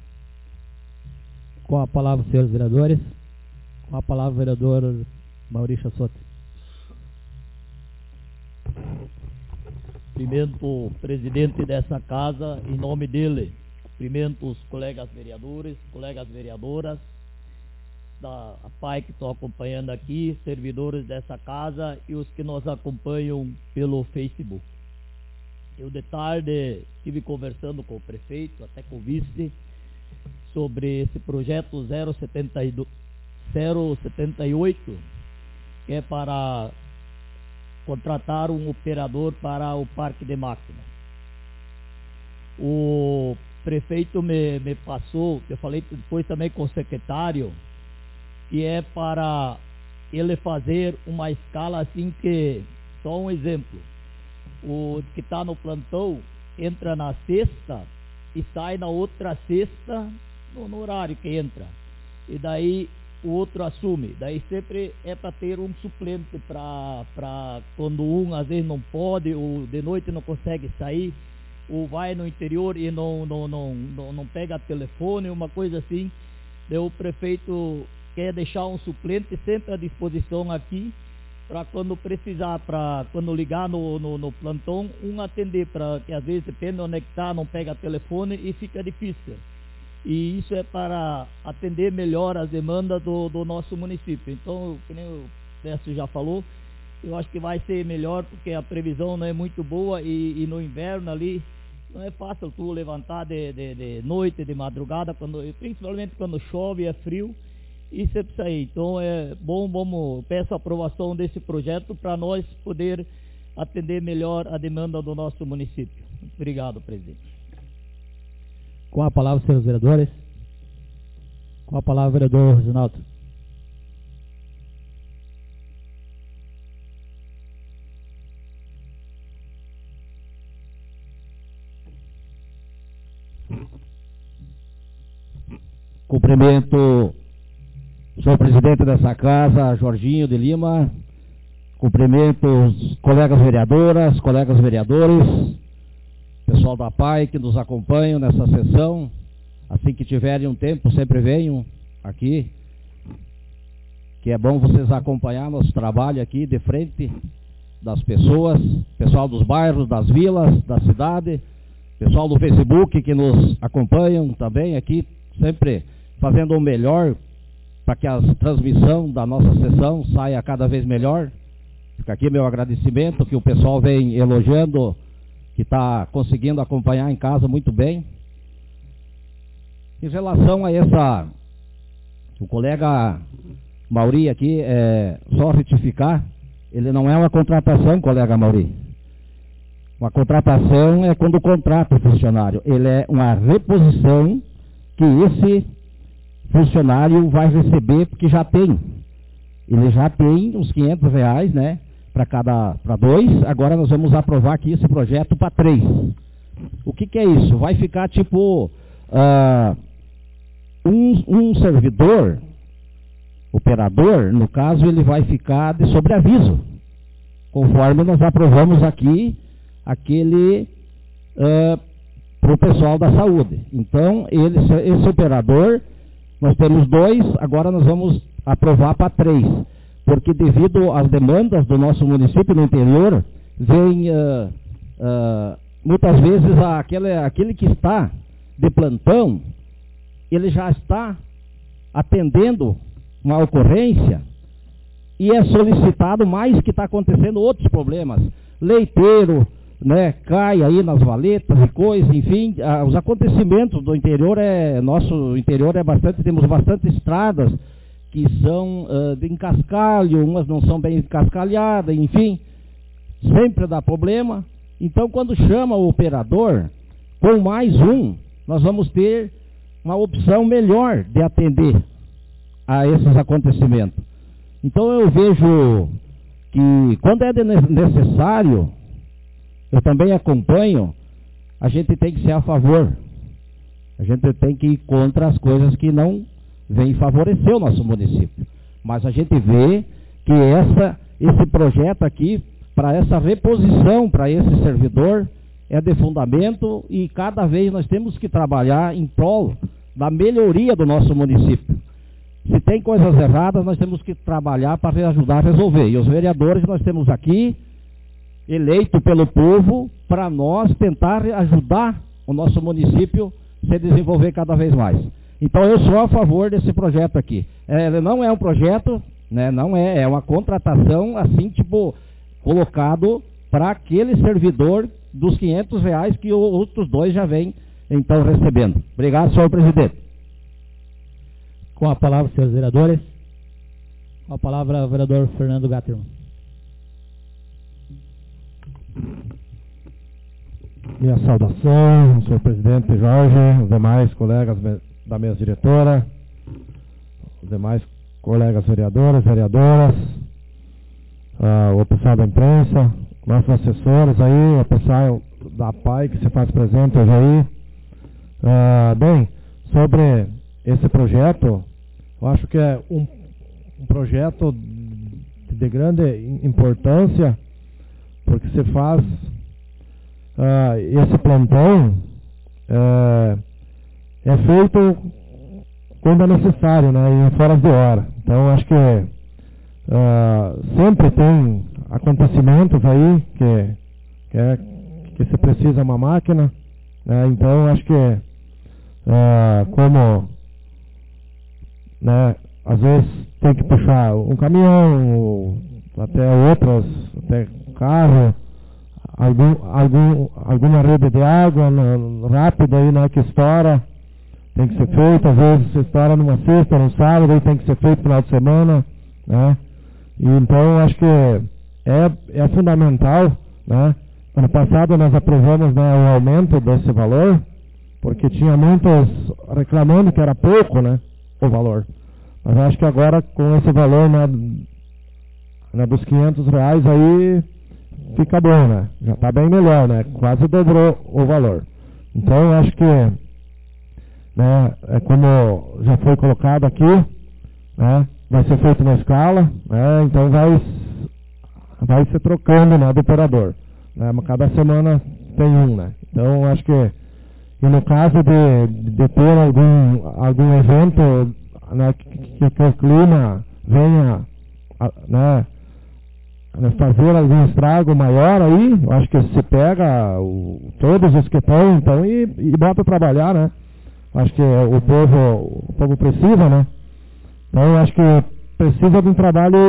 Com a palavra, senhores vereadores. Com a palavra, o vereador Maurício Soto. Cumprimento o presidente dessa casa, em nome dele. Cumprimento os colegas vereadores, colegas vereadoras, da a P A I que estão acompanhando aqui, servidores dessa casa e os que nos acompanham pelo Facebook. Eu de tarde estive conversando com o prefeito, até com o vice, sobre esse projeto zero setenta e oito, que é para contratar um operador para o parque de máquinas. O prefeito me, me passou, eu falei depois também com o secretário, que é para ele fazer uma escala assim que, só um exemplo, o que está no plantão entra na sexta e sai na outra sexta no, no horário que entra, e daí o outro assume. Daí sempre é para ter um suplente para quando um às vezes não pode, ou de noite não consegue sair, ou vai no interior e não, não, não, não, não pega telefone, uma coisa assim. Daí o prefeito quer deixar um suplente sempre à disposição aqui, para quando precisar, para quando ligar no, no, no plantão, um atender, para que às vezes depende de onde é que está, não pega telefone e fica difícil. E isso é para atender melhor as demandas do, do nosso município. Então, como o Décio já falou, eu acho que vai ser melhor, porque a previsão não é muito boa e, e no inverno ali não é fácil tu levantar de, de, de noite, de madrugada, quando, principalmente quando chove, é frio, e sempre sair. Então é bom, vamos, peço a aprovação desse projeto para nós poder atender melhor a demanda do nosso município. Obrigado, presidente. Com a palavra, senhores vereadores. Com a palavra, o vereador Reginaldo. Cumprimento o senhor presidente dessa casa, Jorginho de Lima. Cumprimento os colegas vereadoras, colegas vereadores, pessoal da P A I que nos acompanham nessa sessão. Assim que tiverem um tempo, sempre venham aqui, que é bom vocês acompanhar nosso trabalho aqui de frente das pessoas, pessoal dos bairros, das vilas, da cidade, pessoal do Facebook que nos acompanham também aqui, sempre fazendo o melhor para que a transmissão da nossa sessão saia cada vez melhor, Fica aqui meu agradecimento, que o pessoal vem elogiando, que está conseguindo acompanhar em casa muito bem. Em relação a essa, o colega Mauri aqui, é, só retificar, ele não é uma contratação, colega Mauri. Uma contratação é quando contrata o funcionário. Ele é uma reposição que esse funcionário vai receber, porque já tem. Ele já tem uns quinhentos reais, né? Para cada, para dois. Agora nós vamos aprovar aqui esse projeto para três. O que, que é isso? Vai ficar tipo uh, um, um servidor, operador, no caso, ele vai ficar de sobreaviso, conforme nós aprovamos aqui aquele uh, para o pessoal da saúde. Então, ele, esse operador, nós temos dois, agora nós vamos aprovar para três. Porque devido às demandas do nosso município no interior, vem uh, uh, muitas vezes aquele, aquele que está de plantão, ele já está atendendo uma ocorrência e é solicitado mais que está acontecendo outros problemas. Leiteiro, né, cai aí nas valetas e coisas, enfim, ah, os acontecimentos do interior, é nosso interior é bastante, temos bastante estradas que são uh, de encascalho, umas não são bem encascalhadas, enfim, sempre dá problema. Então, quando chama o operador, com mais um, nós vamos ter uma opção melhor de atender a esses acontecimentos. Então, eu vejo que, quando é necessário, eu também acompanho, a gente tem que ser a favor. A gente tem que ir contra as coisas que não vem favorecer o nosso município. Mas a gente vê que essa, esse projeto aqui, para essa reposição para esse servidor, é de fundamento e cada vez nós temos que trabalhar em prol da melhoria do nosso município. Se tem coisas erradas, nós temos que trabalhar para ajudar a resolver. E os vereadores nós temos aqui, eleito pelo povo, para nós tentar ajudar o nosso município a se desenvolver cada vez mais. Então eu sou a favor desse projeto aqui. É, não é um projeto, né, não é, é uma contratação assim, tipo, colocado para aquele servidor dos quinhentos reais que os outros dois já vêm, então, recebendo. Obrigado, senhor presidente. Com a palavra, senhores vereadores. Com a palavra, o vereador Fernando Gatterman. Minha saudação, senhor presidente Jorge, os demais colegas da mesa diretora, os demais colegas vereadores, vereadoras, uh, o pessoal da imprensa, nossos assessores aí, o pessoal da P A I que se faz presente hoje aí. Uh, bem, sobre esse projeto, eu acho que é um, um projeto de grande importância, porque se faz uh, esse plantão, uh, é feito quando é necessário, né, e fora de hora. Então, acho que uh, sempre tem acontecimentos aí que, que, é, que se precisa uma máquina, né, então acho que uh, como, né, às vezes tem que puxar um caminhão, ou até outras, até carro, algum, algum, alguma rede de água no, rápida aí, né, que estoura, tem que ser feito, às vezes estoura numa sexta, num sábado, aí tem que ser feito no final de semana, né, e então acho que é, é fundamental, né. Ano passado nós aprovamos, né, o aumento desse valor, porque tinha muitos reclamando que era pouco, né, o valor. Mas acho que agora com esse valor, né, né, dos quinhentos reais aí fica bom, né? Já está bem melhor, né? Quase dobrou o valor. Então acho que, né, é como já foi colocado aqui, né, vai ser feito na escala, né? Então vai vai se trocando, né, do operador, né? Cada semana tem um, né? Então acho que e no caso de, de ter algum algum evento, né, que, que, que o clima venha, né, fazer algum estrago maior aí, eu acho que se pega o, todos os que estão, então, e, e bota trabalhar, né? Acho que o povo, o povo precisa, né? Então, eu acho que precisa de um trabalho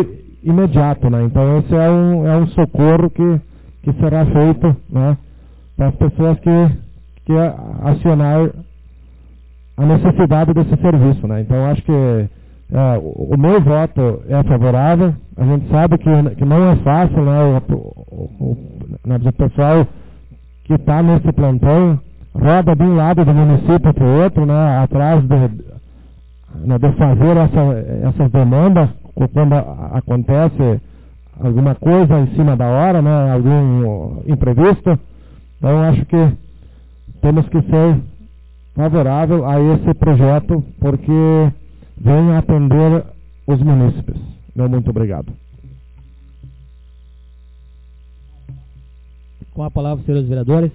imediato, né? Então esse é um, é um socorro que, que será feito, né, para as pessoas que, que acionar a necessidade desse serviço, né? Então acho que é, o, o meu voto é favorável. A gente sabe que, que não é fácil, né? O, o, o, o pessoal que está nesse plantão roda de um lado do município para o outro, né? Atrás de, de fazer essa, essas demandas quando acontece alguma coisa em cima da hora, né? Algum imprevisto. Então acho que temos que ser favorável a esse projeto, porque vem atender os munícipes. Meu muito obrigado. Com a palavra, senhores vereadores.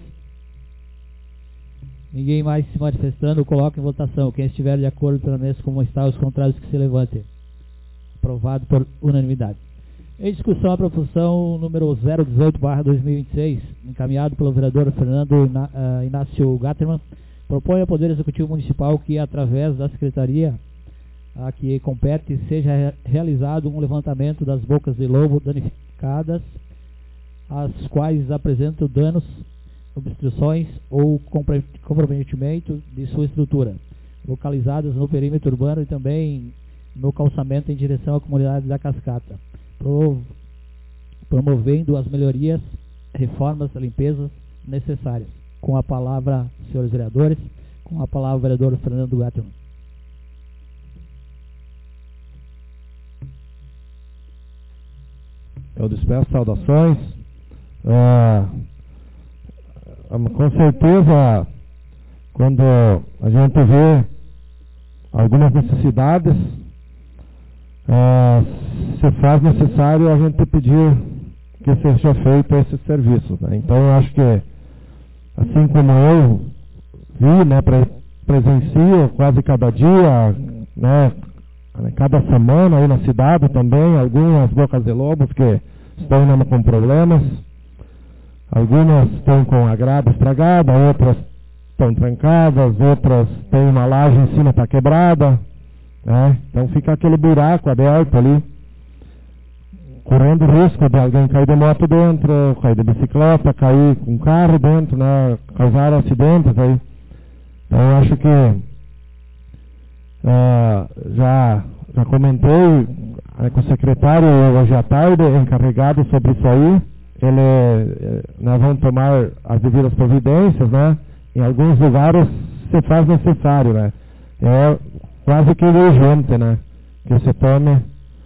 Ninguém mais se manifestando, coloque em votação. Quem estiver de acordo pela mesa como está, os contrários que se levantem. Aprovado por unanimidade. Em discussão, a proposição número zero dezoito barra dois mil e vinte e seis, encaminhado pelo vereador Fernando Iná, uh, Inácio Gatterman, propõe ao Poder Executivo Municipal que, através da Secretaria a que compete, seja re realizado um levantamento das bocas de lobo danificadas, as quais apresentam danos, obstruções ou comprometimento de sua estrutura, localizadas no perímetro urbano e também no calçamento em direção à comunidade da Cascata, promovendo as melhorias, reformas, limpezas necessárias. Com a palavra, senhores vereadores, com a palavra o vereador Fernando Gatterman. Eu despeço saudações. Ah, com certeza, quando a gente vê algumas necessidades, ah, se faz necessário a gente pedir que seja feito esse serviço, né? Então eu acho que, assim como eu vi, né, pre presencio quase cada dia, né, cada semana aí na cidade também, algumas bocas de lobos que estão ainda com problemas, algumas estão com a grade estragada, outras estão trancadas, outras têm uma laje em cima, está quebrada, né? Então fica aquele buraco aberto ali, correndo risco de alguém cair de moto dentro, cair de bicicleta, cair com um carro dentro, né? Causar acidentes aí. Então eu acho que uh, já, já comentei uh, com o secretário hoje à tarde, encarregado sobre isso aí. Ele, nós vamos tomar as devidas providências, né? Em alguns lugares se faz necessário, né? É quase que urgente, né? Que se tome,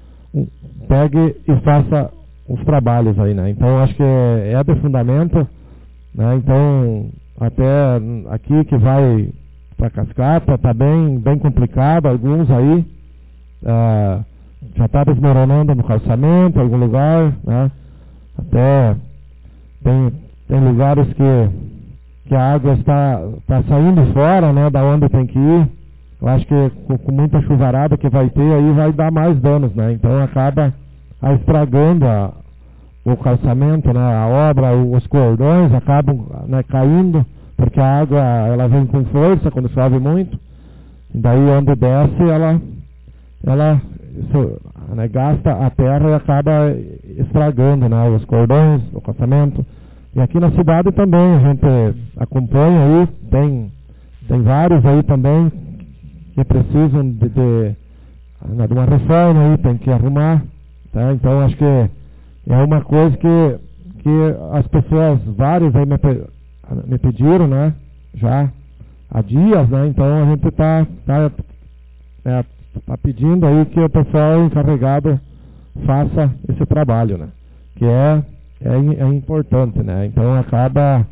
pegue e faça os trabalhos aí, né? Então acho que é, é de fundamento, né? Então até aqui que vai para Cascata está bem, bem complicado, alguns aí ah, já está desmoronando no calçamento, algum lugar, né? Até tem, tem lugares que, que a água está, está saindo fora, né, da onde tem que ir. Eu acho que com, com muita chuvarada que vai ter aí vai dar mais danos, né? Então acaba a estragando a, o calçamento, né, a obra, os cordões acabam, né, caindo, porque a água ela vem com força quando chove muito. E daí onde desce ela, ela isso, né, gasta a terra e acaba estragando, né, os cordões, o calçamento. E aqui na cidade também a gente acompanha aí, tem, tem vários aí também que precisam de, de, né, de uma reforma aí, tem que arrumar, tá? Então acho que é uma coisa que, que as pessoas, vários aí me, me pediram, né, já há dias, né? Então a gente está tá, é, tá pedindo aí que o pessoal encarregado faça esse trabalho, né? Que é, é, é importante, né? Então acaba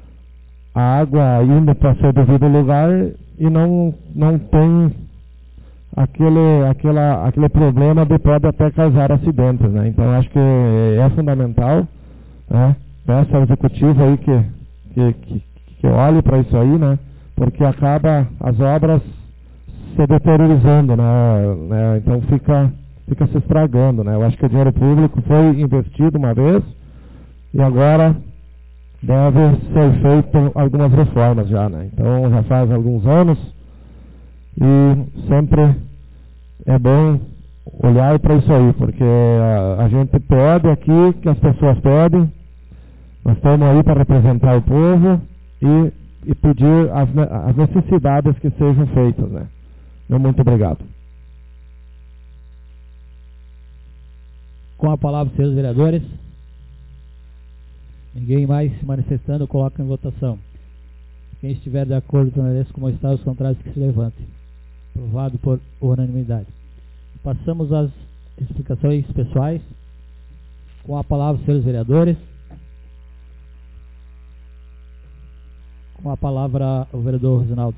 a água indo para seu devido lugar e não, não tem aquele, aquela, aquele problema de pode até causar acidentes, né? Então acho que é fundamental, né? Peço ao executivo aí que, que, que, que olhe para isso aí, né? Porque acaba as obras se deteriorando, né? né? Então fica, fica se estragando, né? Eu acho que o dinheiro público foi investido uma vez e agora deve ser feito algumas reformas já, né? Então já faz alguns anos e sempre é bom olhar para isso aí, porque a, a gente pede aqui que as pessoas pedem, nós estamos aí para representar o povo e, e pedir as, as necessidades que sejam feitas, né? Meu muito obrigado. Com a palavra, senhores vereadores. Ninguém mais se manifestando, coloca em votação. Quem estiver de acordo, permaneça como está, os contrários que se levantem. Aprovado por unanimidade. Passamos às explicações pessoais. Com a palavra, senhores vereadores. Com a palavra, o vereador Rosinaldo.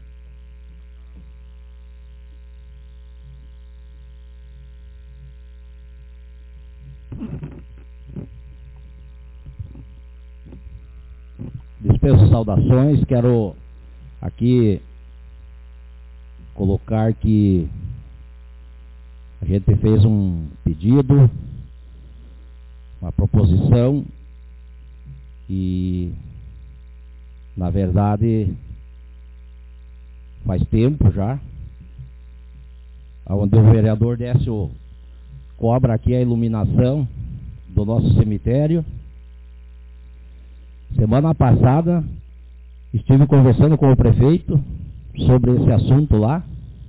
Dispenso saudações, quero aqui colocar que a gente fez um pedido, uma proposição e, na verdade, faz tempo já, onde o vereador Décio cobra aqui a iluminação do nosso cemitério. Semana passada estive conversando com o prefeito sobre esse assunto lá,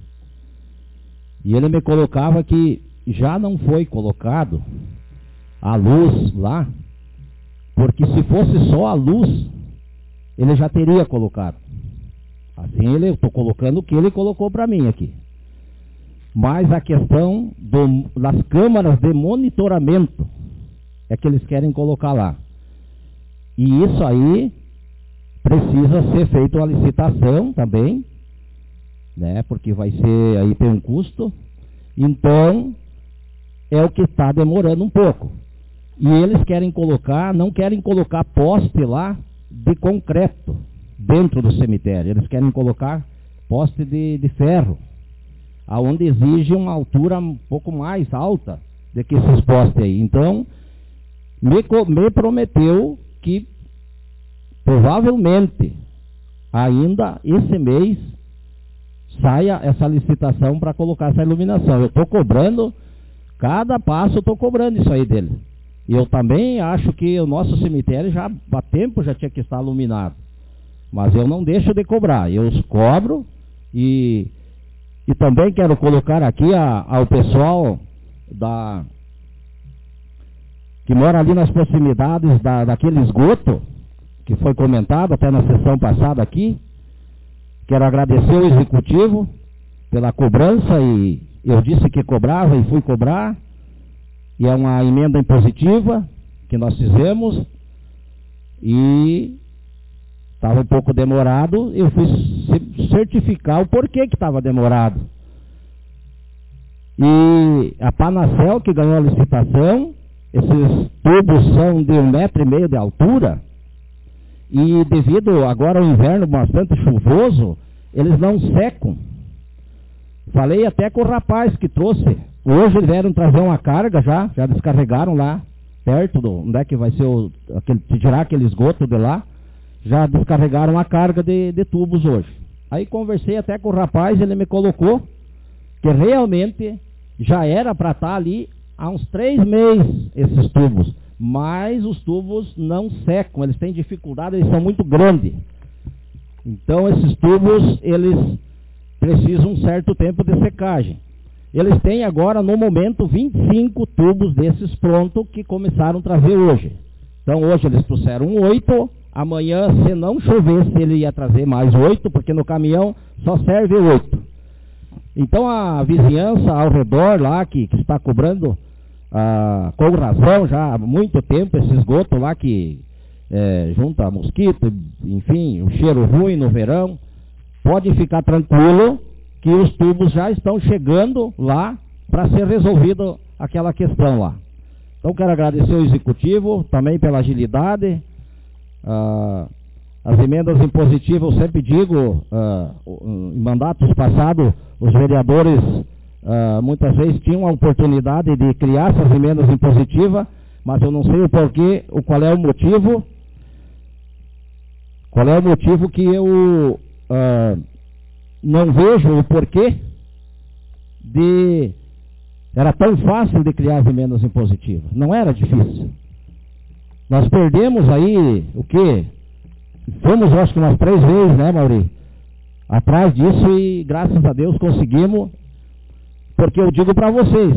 e ele me colocava que já não foi colocado a luz lá, porque se fosse só a luz, ele já teria colocado. Assim, ele, eu estou colocando o que ele colocou para mim aqui. Mas a questão do, das câmaras de monitoramento é que eles querem colocar lá. E isso aí precisa ser feita uma licitação também, né? Porque vai ser, aí tem um custo. Então, é o que está demorando um pouco. E eles querem colocar, não querem colocar poste lá de concreto dentro do cemitério. Eles querem colocar poste de, de ferro, aonde exige uma altura um pouco mais alta do que esses postes aí. Então, me, me prometeu que provavelmente ainda esse mês saia essa licitação para colocar essa iluminação. Eu estou cobrando, cada passo eu estou cobrando isso aí dele. E eu também acho que o nosso cemitério já há tempo já tinha que estar iluminado. Mas eu não deixo de cobrar, eu os cobro e, e também quero colocar aqui a, ao pessoal da, que mora ali nas proximidades da, daquele esgoto, que foi comentado até na sessão passada aqui. Quero agradecer ao executivo pela cobrança, e eu disse que cobrava e fui cobrar, e é uma emenda impositiva que nós fizemos, e estava um pouco demorado. Eu fui certificar o porquê que estava demorado. E a Panacel, que ganhou a licitação, esses tubos são de um metro e meio de altura, e devido agora ao inverno bastante chuvoso, eles não secam. Falei até com o rapaz que trouxe. Hoje eles vieram trazer uma carga já, já descarregaram lá, perto do, onde é que vai ser o, aquele, tirar aquele esgoto de lá, já descarregaram a carga de, de tubos hoje. Aí conversei até com o rapaz, ele me colocou que realmente já era para estar ali há uns três meses esses tubos. Mas os tubos não secam, eles têm dificuldade, eles são muito grandes. Então esses tubos, eles precisam um certo tempo de secagem. Eles têm agora, no momento, vinte e cinco tubos desses prontos que começaram a trazer hoje. Então hoje eles trouxeram oito, amanhã, se não chovesse, ele ia trazer mais oito, porque no caminhão só serve oito. Então a vizinhança ao redor lá, que, que está cobrando, Ah, com razão já há muito tempo, esse esgoto lá que é, junta mosquito, enfim, o cheiro ruim no verão, pode ficar tranquilo que os tubos já estão chegando lá para ser resolvido aquela questão lá. Então quero agradecer ao executivo também pela agilidade. Ah, as emendas impositivas, eu sempre digo, ah, em mandatos passados, os vereadores Uh, muitas vezes tinham a oportunidade de criar essas emendas impositivas, mas eu não sei o porquê, o qual é o motivo, qual é o motivo que eu uh, não vejo o porquê de Era tão fácil de criar as emendas impositivas. Não era difícil. Nós perdemos aí, o quê? Fomos, acho que umas três vezes, né, Mauri? Atrás disso e, graças a Deus, conseguimos. Porque eu digo para vocês,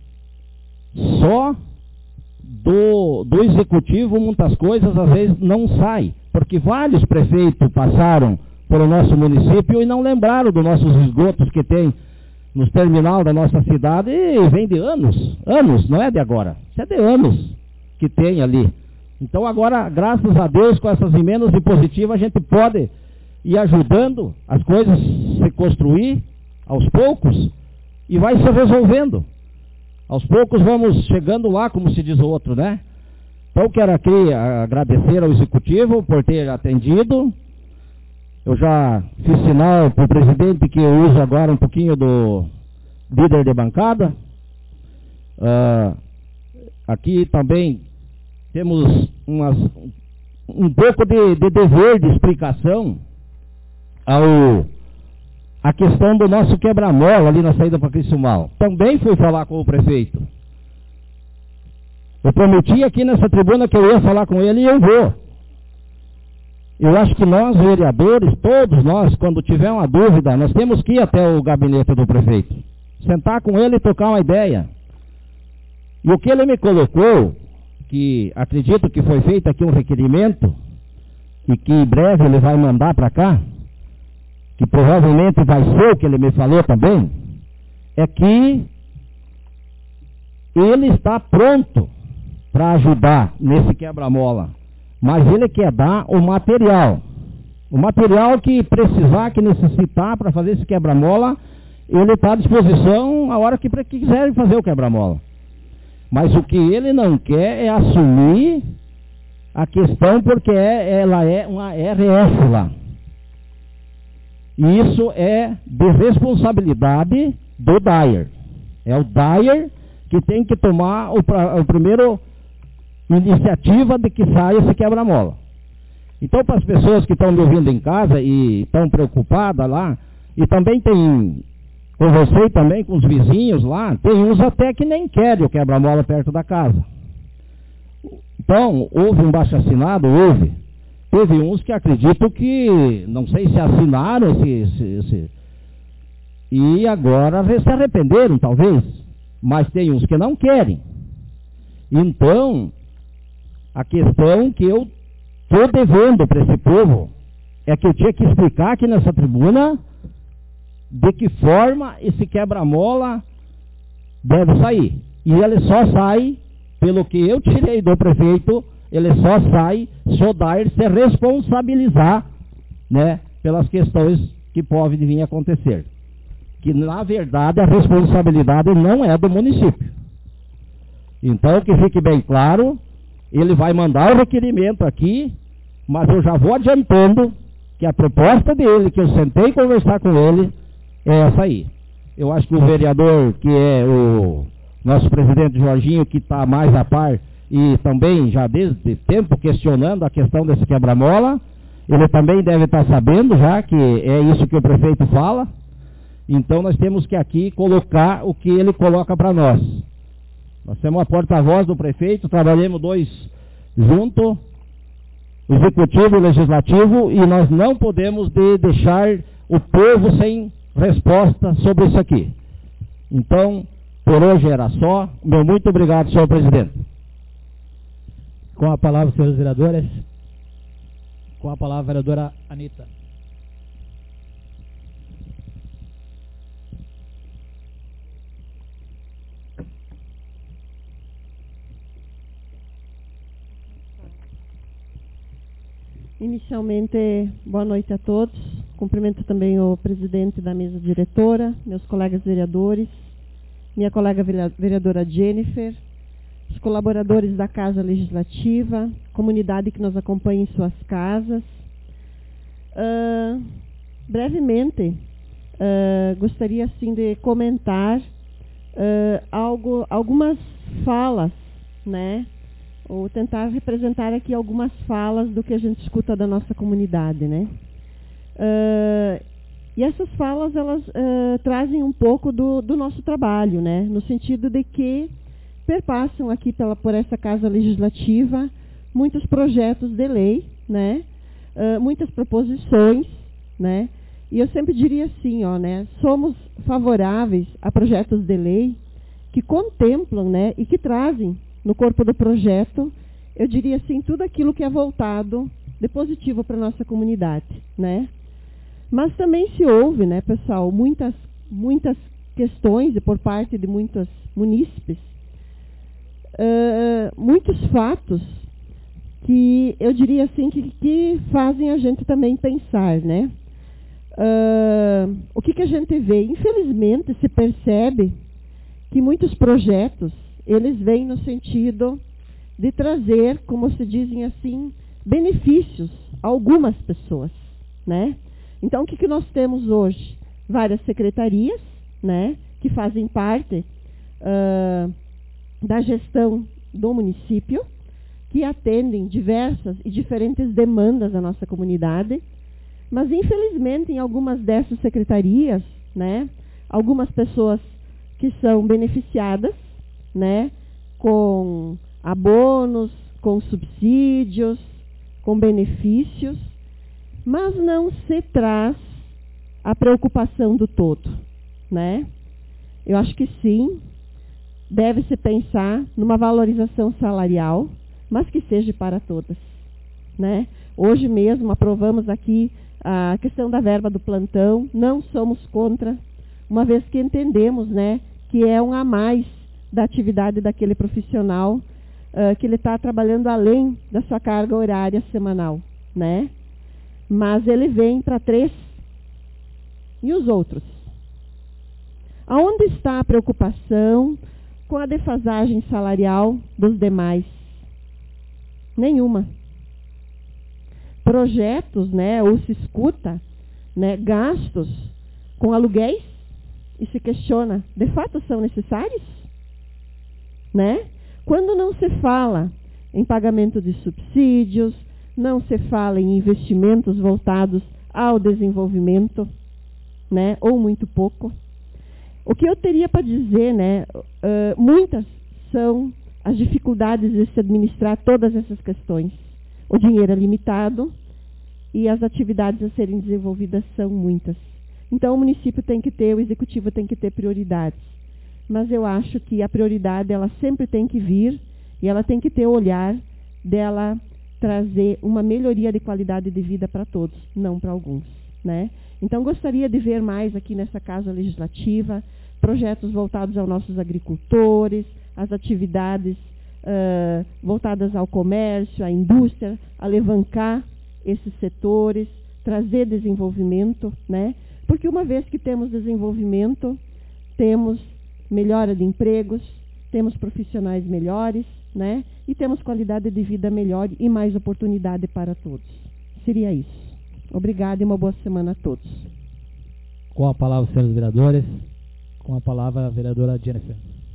só do, do executivo muitas coisas às vezes não saem. Porque vários prefeitos passaram pelo nosso município e não lembraram dos nossos esgotos que tem nos terminal da nossa cidade, e vem de anos, anos, não é de agora, isso é de anos que tem ali. Então agora, graças a Deus, com essas emendas impositivas, a gente pode ir ajudando as coisas se construir aos poucos e vai se resolvendo. Aos poucos vamos chegando lá, como se diz o outro, né? Então quero aqui agradecer ao Executivo por ter atendido. Eu já fiz sinal para o presidente que eu uso agora um pouquinho do líder de bancada. Uh, aqui também temos umas, um pouco de, de dever de explicação ao a questão do nosso quebra-mola ali na saída para Criciúmal. Também fui falar com o prefeito. Eu prometi aqui nessa tribuna que eu ia falar com ele e eu vou. Eu acho que nós, vereadores, todos nós, quando tiver uma dúvida, nós temos que ir até o gabinete do prefeito. Sentar com ele e trocar uma ideia. E o que ele me colocou, que acredito que foi feito aqui um requerimento, e que em breve ele vai mandar para cá, que provavelmente vai ser o que ele me falou também, é que ele está pronto para ajudar nesse quebra-mola. Mas ele quer dar o material. O material que precisar, que necessitar para fazer esse quebra-mola, ele está à disposição a hora que quiser fazer o quebra-mola. Mas o que ele não quer é assumir a questão, porque é, ela é uma R S lá. E isso é de responsabilidade do Dyer. É o Dyer que tem que tomar o, o primeiro iniciativa de que saia esse quebra-mola. Então, para as pessoas que estão me ouvindo em casa e estão preocupadas lá, e também tem, conversei também com os vizinhos lá, tem uns até que nem querem o quebra-mola perto da casa. Então, houve um baixo-assinado, houve. Teve uns que acredito que, não sei se assinaram esse, esse, esse, e agora se arrependeram, talvez. Mas tem uns que não querem. Então, a questão que eu estou devendo para esse povo é que eu tinha que explicar aqui nessa tribuna de que forma esse quebra-mola deve sair. E ele só sai, pelo que eu tirei do prefeito, ele só sai se o Dyer se responsabilizar, né, pelas questões que podem vir a acontecer. Que, na verdade, a responsabilidade não é do município. Então, que fique bem claro, ele vai mandar o requerimento aqui, mas eu já vou adiantando que a proposta dele, que eu sentei conversar com ele, é essa aí. Eu acho que o vereador, que é o nosso presidente Jorginho, que está mais a par, e também já desde tempo questionando a questão desse quebra-mola, ele também deve estar sabendo já que é isso que o prefeito fala. Então nós temos que aqui colocar o que ele coloca para nós. Nós temos a porta-voz do prefeito, trabalhamos dois juntos, executivo e legislativo, e nós não podemos de deixar o povo sem resposta sobre isso aqui. Então, por hoje era só. Meu muito obrigado, senhor presidente. Com a palavra, senhores vereadores. Com a palavra, a vereadora Anita. Inicialmente, boa noite a todos. Cumprimento também o presidente da mesa diretora, meus colegas vereadores, minha colega vereadora Jennifer, os colaboradores da Casa Legislativa, comunidade que nos acompanha em suas casas. Uh, brevemente, uh, gostaria assim de comentar uh, algo, algumas falas, né? Ou tentar representar aqui algumas falas do que a gente escuta da nossa comunidade, né? Uh, E essas falas, elas uh, trazem um pouco do, do nosso trabalho, né? No sentido de que perpassam aqui pela, por essa Casa Legislativa muitos projetos de lei, né? Uh, muitas proposições, né? E eu sempre diria assim, ó, né? Somos favoráveis a projetos de lei que contemplam, né? E que trazem no corpo do projeto, eu diria assim, tudo aquilo que é voltado de positivo para a nossa comunidade, né? Mas também se ouve, né, pessoal, muitas, muitas questões e por parte de muitos munícipes, uh, muitos fatos que eu diria assim que, que fazem a gente também pensar, né? Uh, o que, que a gente vê? Infelizmente se percebe que muitos projetos eles vêm no sentido de trazer, como se dizem assim, benefícios a algumas pessoas, né? Então, o que, que nós temos hoje? Várias secretarias, né, que fazem parte uh, da gestão do município, que atendem diversas e diferentes demandas da nossa comunidade, mas, infelizmente, em algumas dessas secretarias, né, algumas pessoas que são beneficiadas, né, com abonos, com subsídios, com benefícios, mas não se traz a preocupação do todo, né? Eu acho que sim, deve-se pensar numa valorização salarial, mas que seja para todas, né? Hoje mesmo aprovamos aqui a questão da verba do plantão, não somos contra, uma vez que entendemos, né, que é um a mais da atividade daquele profissional, uh, que ele está trabalhando além da sua carga horária semanal, né? Mas ele vem para três. E os outros? Aonde está a preocupação com a defasagem salarial dos demais? Nenhuma. Projetos, né, ou se escuta, né, gastos com aluguéis e se questiona, de fato são necessários? Né? Quando não se fala em pagamento de subsídios, não se fala em investimentos voltados ao desenvolvimento, né, ou muito pouco. O que eu teria para dizer, né, uh, muitas são as dificuldades de se administrar todas essas questões. O dinheiro é limitado e as atividades a serem desenvolvidas são muitas. Então o município tem que ter, o executivo tem que ter prioridades. Mas eu acho que a prioridade ela sempre tem que vir e ela tem que ter o olhar dela trazer uma melhoria de qualidade de vida para todos, não para alguns, né? Então gostaria de ver mais aqui nessa Casa Legislativa projetos voltados aos nossos agricultores, as atividades uh, voltadas ao comércio, à indústria, a alavancar esses setores, trazer desenvolvimento, né? Porque uma vez que temos desenvolvimento, temos melhora de empregos, temos profissionais melhores, né? E temos qualidade de vida melhor e mais oportunidade para todos. Seria isso. Obrigada e uma boa semana a todos. Com a palavra, senhores vereadores, com a palavra a vereadora Jennifer.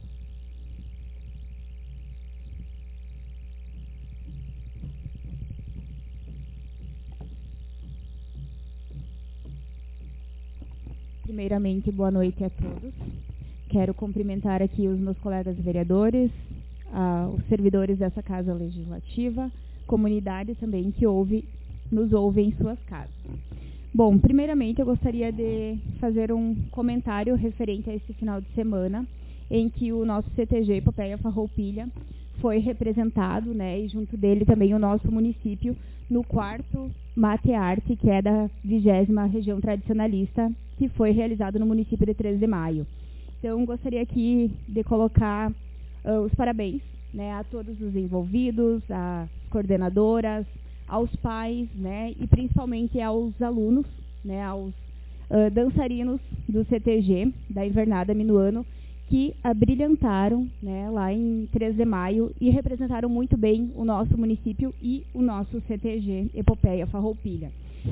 Primeiramente, boa noite a todos. Quero cumprimentar aqui os meus colegas vereadores, ah, os servidores dessa Casa Legislativa, comunidade também que ouve, nos ouve em suas casas. Bom, primeiramente eu gostaria de fazer um comentário referente a esse final de semana, em que o nosso C T G Epopeia Farroupilha foi representado, né, e junto dele também o nosso município, no quarto Mate Arte, que é da vigésima região tradicionalista, que foi realizado no município de três de maio. Então, gostaria aqui de colocar uh, os parabéns, né, a todos os envolvidos, às coordenadoras, aos pais, né, e principalmente aos alunos, né, aos uh, dançarinos do C T G, da Invernada Minuano, que abrilhantaram, né, lá em três de maio e representaram muito bem o nosso município e o nosso C T G Epopeia Farroupilha.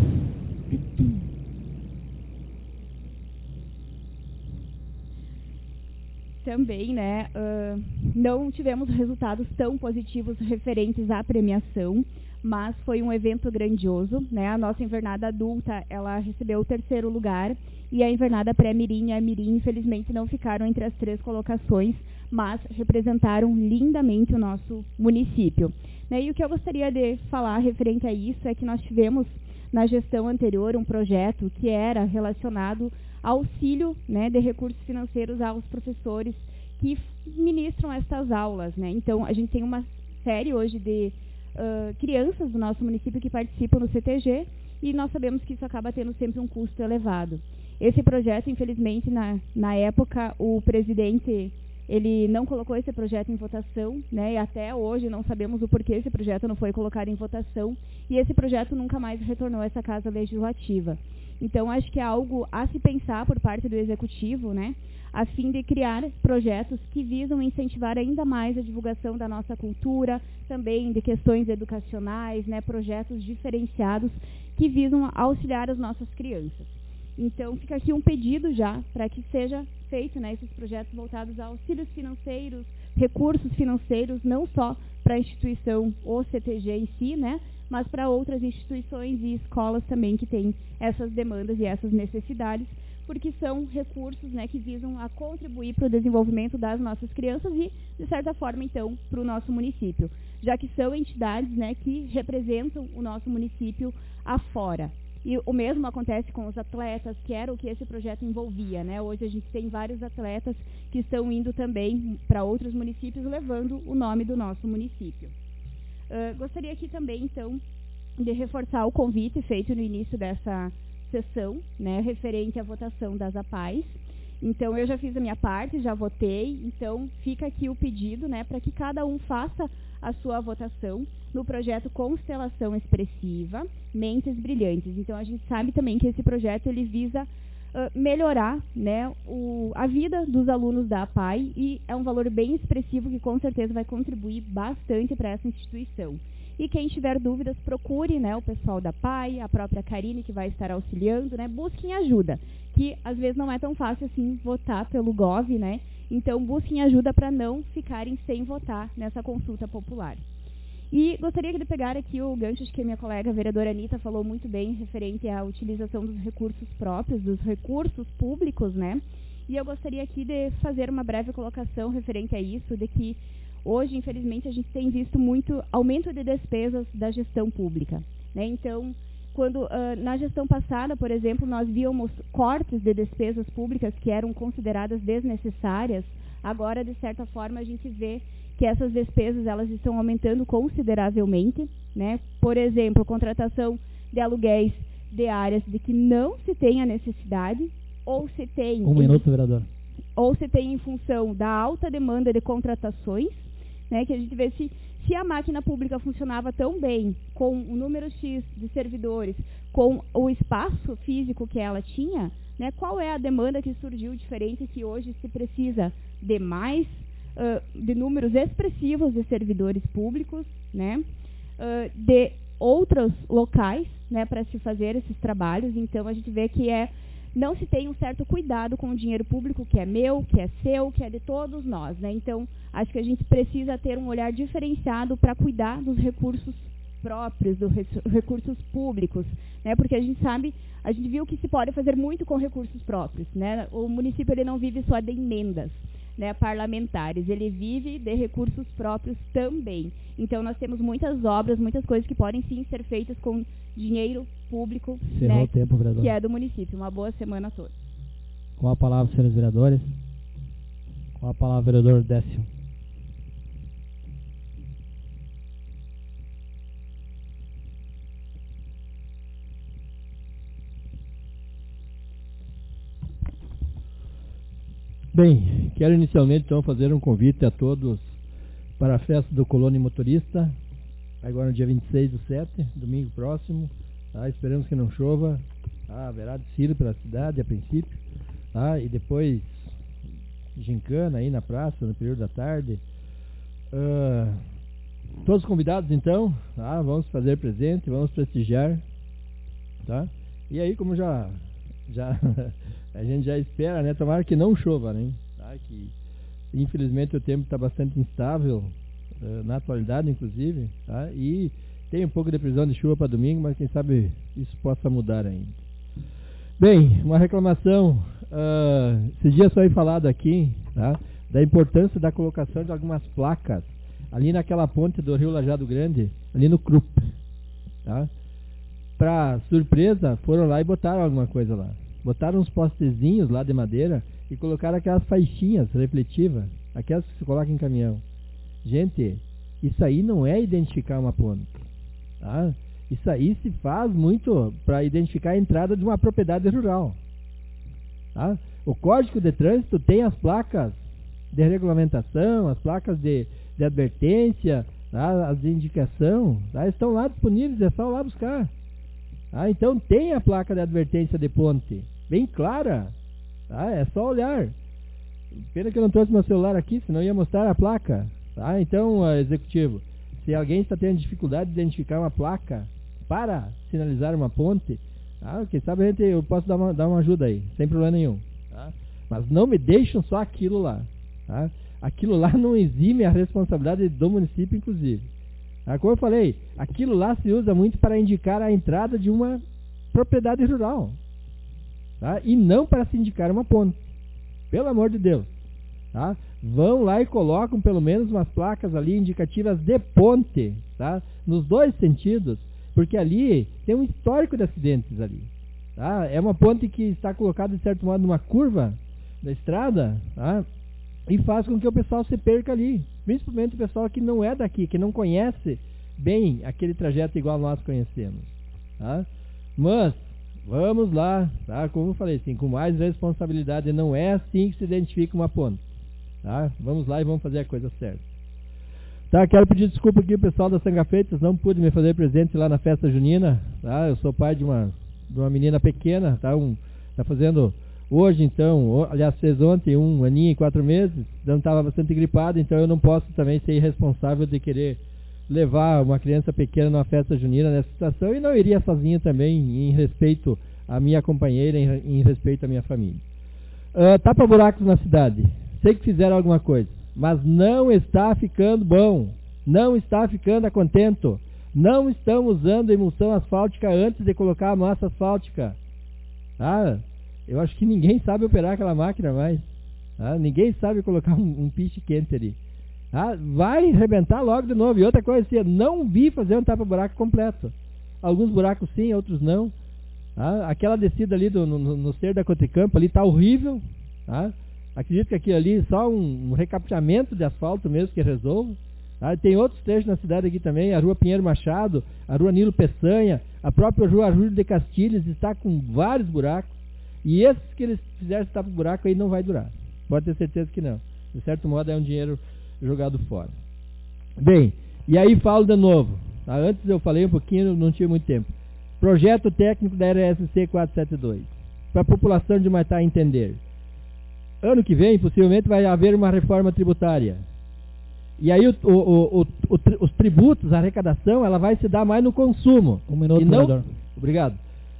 Também, né, uh, não tivemos resultados tão positivos referentes à premiação, mas foi um evento grandioso, né? A nossa invernada adulta, ela recebeu o terceiro lugar, e a invernada pré-mirim e a mirim, infelizmente, não ficaram entre as três colocações, mas representaram lindamente o nosso município. Né? E o que eu gostaria de falar referente a isso é que nós tivemos, na gestão anterior, um projeto que era relacionado ao auxílio, né, de recursos financeiros aos professores que ministram estas aulas, né? Então, a gente tem uma série hoje de uh, crianças do nosso município que participam no C T G, e nós sabemos que isso acaba tendo sempre um custo elevado. Esse projeto, infelizmente, na, na época, o presidente ele não colocou esse projeto em votação, né? E até hoje não sabemos o porquê esse projeto não foi colocado em votação, e esse projeto nunca mais retornou a essa Casa Legislativa. Então, acho que é algo a se pensar por parte do Executivo, né, a fim de criar projetos que visam incentivar ainda mais a divulgação da nossa cultura, também de questões educacionais, né, projetos diferenciados que visam auxiliar as nossas crianças. Então, fica aqui um pedido já para que seja feito, né, esses projetos voltados a auxílios financeiros, recursos financeiros, não só para a instituição ou C T G em si, né, mas para outras instituições e escolas também que têm essas demandas e essas necessidades, porque são recursos, né, que visam a contribuir para o desenvolvimento das nossas crianças e, de certa forma, então, para o nosso município, já que são entidades, né, que representam o nosso município afora. E o mesmo acontece com os atletas, que era o que esse projeto envolvia, né? Hoje a gente tem vários atletas que estão indo também para outros municípios, levando o nome do nosso município. Uh, gostaria aqui também, então, de reforçar o convite feito no início dessa sessão, né, referente à votação das A P A Es. Então, eu já fiz a minha parte, já votei, então fica aqui o pedido, né, para que cada um faça a sua votação no projeto Constelação Expressiva, Mentes Brilhantes. Então, a gente sabe também que esse projeto ele visa uh, melhorar, né, o, a vida dos alunos da A P A E, e é um valor bem expressivo que com certeza vai contribuir bastante para essa instituição. E quem tiver dúvidas, procure, né, o pessoal da A P A E, a própria Karine, que vai estar auxiliando, né, busquem ajuda, que às vezes não é tão fácil assim votar pelo Gov, né, então busquem ajuda para não ficarem sem votar nessa consulta popular. E gostaria de pegar aqui o gancho que a minha colega a vereadora Anitta falou muito bem referente à utilização dos recursos próprios, dos recursos públicos, né, e eu gostaria aqui de fazer uma breve colocação referente a isso, de que hoje, infelizmente, a gente tem visto muito aumento de despesas da gestão pública, né? Então, quando uh, na gestão passada, por exemplo, nós víamos cortes de despesas públicas que eram consideradas desnecessárias, agora, de certa forma, a gente vê que essas despesas elas estão aumentando consideravelmente, né? Por exemplo, contratação de aluguéis de áreas de que não se tem a necessidade, ou se tem... Um minuto, vereador. Ou se tem em função da alta demanda de contratações, né, que a gente vê se, se a máquina pública funcionava tão bem, com o número X de servidores, com o espaço físico que ela tinha, né, qual é a demanda que surgiu diferente que hoje se precisa de mais, uh, de números expressivos de servidores públicos, né, uh, de outros locais, né, para se fazer esses trabalhos. Então, a gente vê que é, não se tem um certo cuidado com o dinheiro público, que é meu, que é seu, que é de todos nós, né? Então, acho que a gente precisa ter um olhar diferenciado para cuidar dos recursos próprios, dos recursos públicos, né? Porque a gente sabe, a gente viu que se pode fazer muito com recursos próprios, né? O município ele não vive só de emendas, né, parlamentares, ele vive de recursos próprios também. Então, nós temos muitas obras, muitas coisas que podem sim ser feitas com dinheiro público, né, o tempo, vereador. Que é do município. Uma boa semana a todos. Com a palavra, senhores vereadores. Com a palavra, vereador Décio. Bem, quero inicialmente então fazer um convite a todos para a festa do Colônia Motorista, agora no dia vinte e seis do sete, domingo próximo, tá? Esperamos que não chova, tá? Haverá desfile pela cidade a princípio, tá? E depois gincana aí na praça no período da tarde. Uh, todos convidados então, tá? Vamos fazer presente, vamos prestigiar, tá? E aí, como já já a gente já espera, né? Tomara que não chova, né? Tá? Que infelizmente o tempo está bastante instável uh, na atualidade, inclusive, tá? E Tem um pouco de previsão de chuva para domingo, mas quem sabe isso possa mudar ainda. Bem, uma reclamação. Uh, esses dias foi falado aqui, tá, da importância da colocação de algumas placas ali naquela ponte do Rio Lajado Grande, ali no Krupp. Tá? Para surpresa, foram lá e botaram alguma coisa lá. Botaram uns postezinhos lá de madeira e colocaram aquelas faixinhas refletivas, aquelas que se colocam em caminhão. Gente, isso aí não é identificar uma ponte. Tá? Isso aí se faz muito para identificar a entrada de uma propriedade rural. Tá? O Código de Trânsito tem as placas de regulamentação, as placas de, de advertência, tá? As de indicação, tá? Estão lá disponíveis, é só lá buscar. Tá? Então tem a placa de advertência de ponte, bem clara, tá? É só olhar. Pena que eu não trouxe meu celular aqui, senão eu ia mostrar a placa. Tá? Então, uh, executivo, se alguém está tendo dificuldade de identificar uma placa para sinalizar uma ponte, tá? Quem sabe a gente, eu posso dar uma, dar uma ajuda aí, sem problema nenhum. Tá? Mas não me deixam só aquilo lá. Tá? Aquilo lá não exime a responsabilidade do município, inclusive. Tá? Como eu falei, aquilo lá se usa muito para indicar a entrada de uma propriedade rural. Tá? E não para se indicar uma ponte. Pelo amor de Deus. Tá? Vão lá e colocam pelo menos umas placas ali indicativas de ponte, tá? Nos dois sentidos, porque ali tem um histórico de acidentes ali. Tá? É uma ponte que está colocada de certo modo numa curva da estrada, tá? E faz com que o pessoal se perca ali, principalmente o pessoal que não é daqui, que não conhece bem aquele trajeto igual nós conhecemos. Tá? Mas vamos lá, tá? Como eu falei, assim, com mais responsabilidade, não é assim que se identifica uma ponte. Tá? Vamos lá e vamos fazer a coisa certa. Tá, quero pedir desculpa aqui ao pessoal da Sangafeitas, não pude me fazer presente lá na festa junina. Tá? Eu sou pai de uma, de uma menina pequena, tá? Um, tá fazendo hoje então, aliás fez ontem um aninho e quatro meses, então estava bastante gripado, então eu não posso também ser irresponsável de querer levar uma criança pequena numa festa junina nessa situação, e não iria sozinho também em respeito à minha companheira, em, em respeito à minha família. Uh, tapa buracos na cidade. Sei que fizeram alguma coisa, mas não está ficando bom, não está ficando a contento, não estão usando emulsão asfáltica antes de colocar a massa asfáltica. Tá? Eu acho que ninguém sabe operar aquela máquina mais. Tá? Ninguém sabe colocar um, um piche quente ali. Tá? Vai arrebentar logo de novo. E outra coisa, assim, eu não vi fazer um tapa-buraco completo. Alguns buracos sim, outros não. Tá? Aquela descida ali do, no, no Cerro da Cotricampo ali está horrível. Tá? Acredito que aquilo ali é só um, um recapeamento de asfalto mesmo que resolve. Tá? Tem outros trechos na cidade aqui também, a Rua Pinheiro Machado, a Rua Nilo Peçanha, a própria Rua Arjúlio de Castilhos está com vários buracos. E esses que eles fizerem esse tapa-buraco aí não vai durar. Pode ter certeza que não. De certo modo é um dinheiro jogado fora. Bem, e aí falo de novo. Tá? Antes eu falei um pouquinho, não tinha muito tempo. Projeto técnico da R S C quatrocentos e setenta e dois. Para a população de Humaitá entender. Ano que vem, possivelmente, vai haver uma reforma tributária. E aí o, o, o, o, o, os tributos, a arrecadação, ela vai se dar mais no consumo. Um minuto, e não... vereador. Obrigado.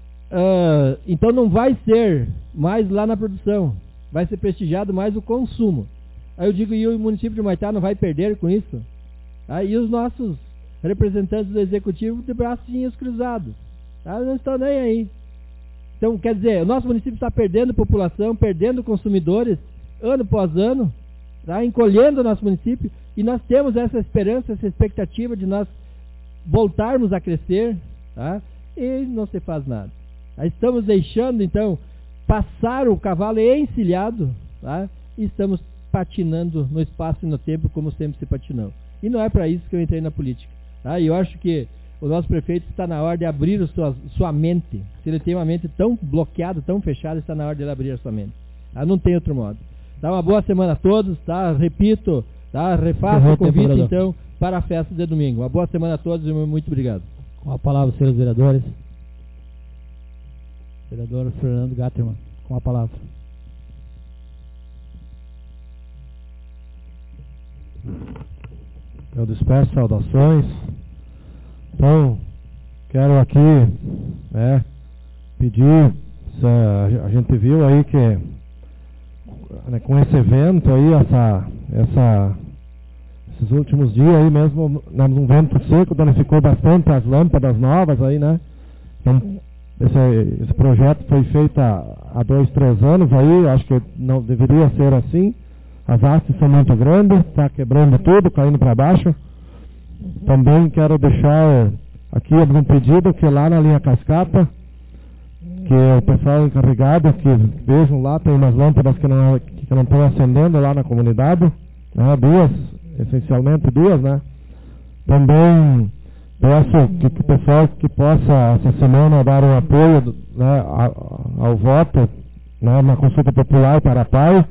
Uh, então não vai ser mais lá na produção. Vai ser prestigiado mais o consumo. Aí eu digo, e o município de Humaitá não vai perder com isso? Aí os nossos representantes do executivo de bracinhos cruzados. Tá? Não estão nem aí. Então, quer dizer, o nosso município está perdendo população, perdendo consumidores, ano após ano, tá? Encolhendo o nosso município, e nós temos essa esperança, essa expectativa de nós voltarmos a crescer, tá? E não se faz nada. Aí estamos deixando, então, passar o cavalo encilhado, tá? E estamos patinando no espaço e no tempo, como sempre se patinou. E não é para isso que eu entrei na política. Tá? E eu acho que o nosso prefeito está na hora de abrir a sua, sua mente. Se ele tem uma mente tão bloqueada, tão fechada, está na hora de ele abrir a sua mente. Tá? Não tem outro modo. Tá? Uma boa semana a todos. Tá? Repito, tá? Refaço o convite, então, para a festa de domingo. Uma boa semana a todos e muito obrigado. Com a palavra, senhores vereadores. Vereador Fernando Gatterman, com a palavra. Eu despeço saudações. Então, quero aqui, né, pedir, a gente viu aí que, né, com esse evento aí, essa, essa, esses últimos dias aí mesmo, num vento seco, danificou bastante as lâmpadas novas aí, né? Então, esse, esse projeto foi feito há, há dois, três anos aí, acho que não deveria ser assim. As hastes são muito grandes, está quebrando tudo, caindo para baixo. Também quero deixar aqui um pedido que lá na linha Cascata, que o pessoal encarregado, que vejam lá, tem umas lâmpadas que não, que não estão acendendo lá na comunidade, né? Duas, essencialmente duas, né? Também peço que, que o pessoal que possa essa semana dar um apoio, né, ao, ao voto, né, na consulta popular para a P A I.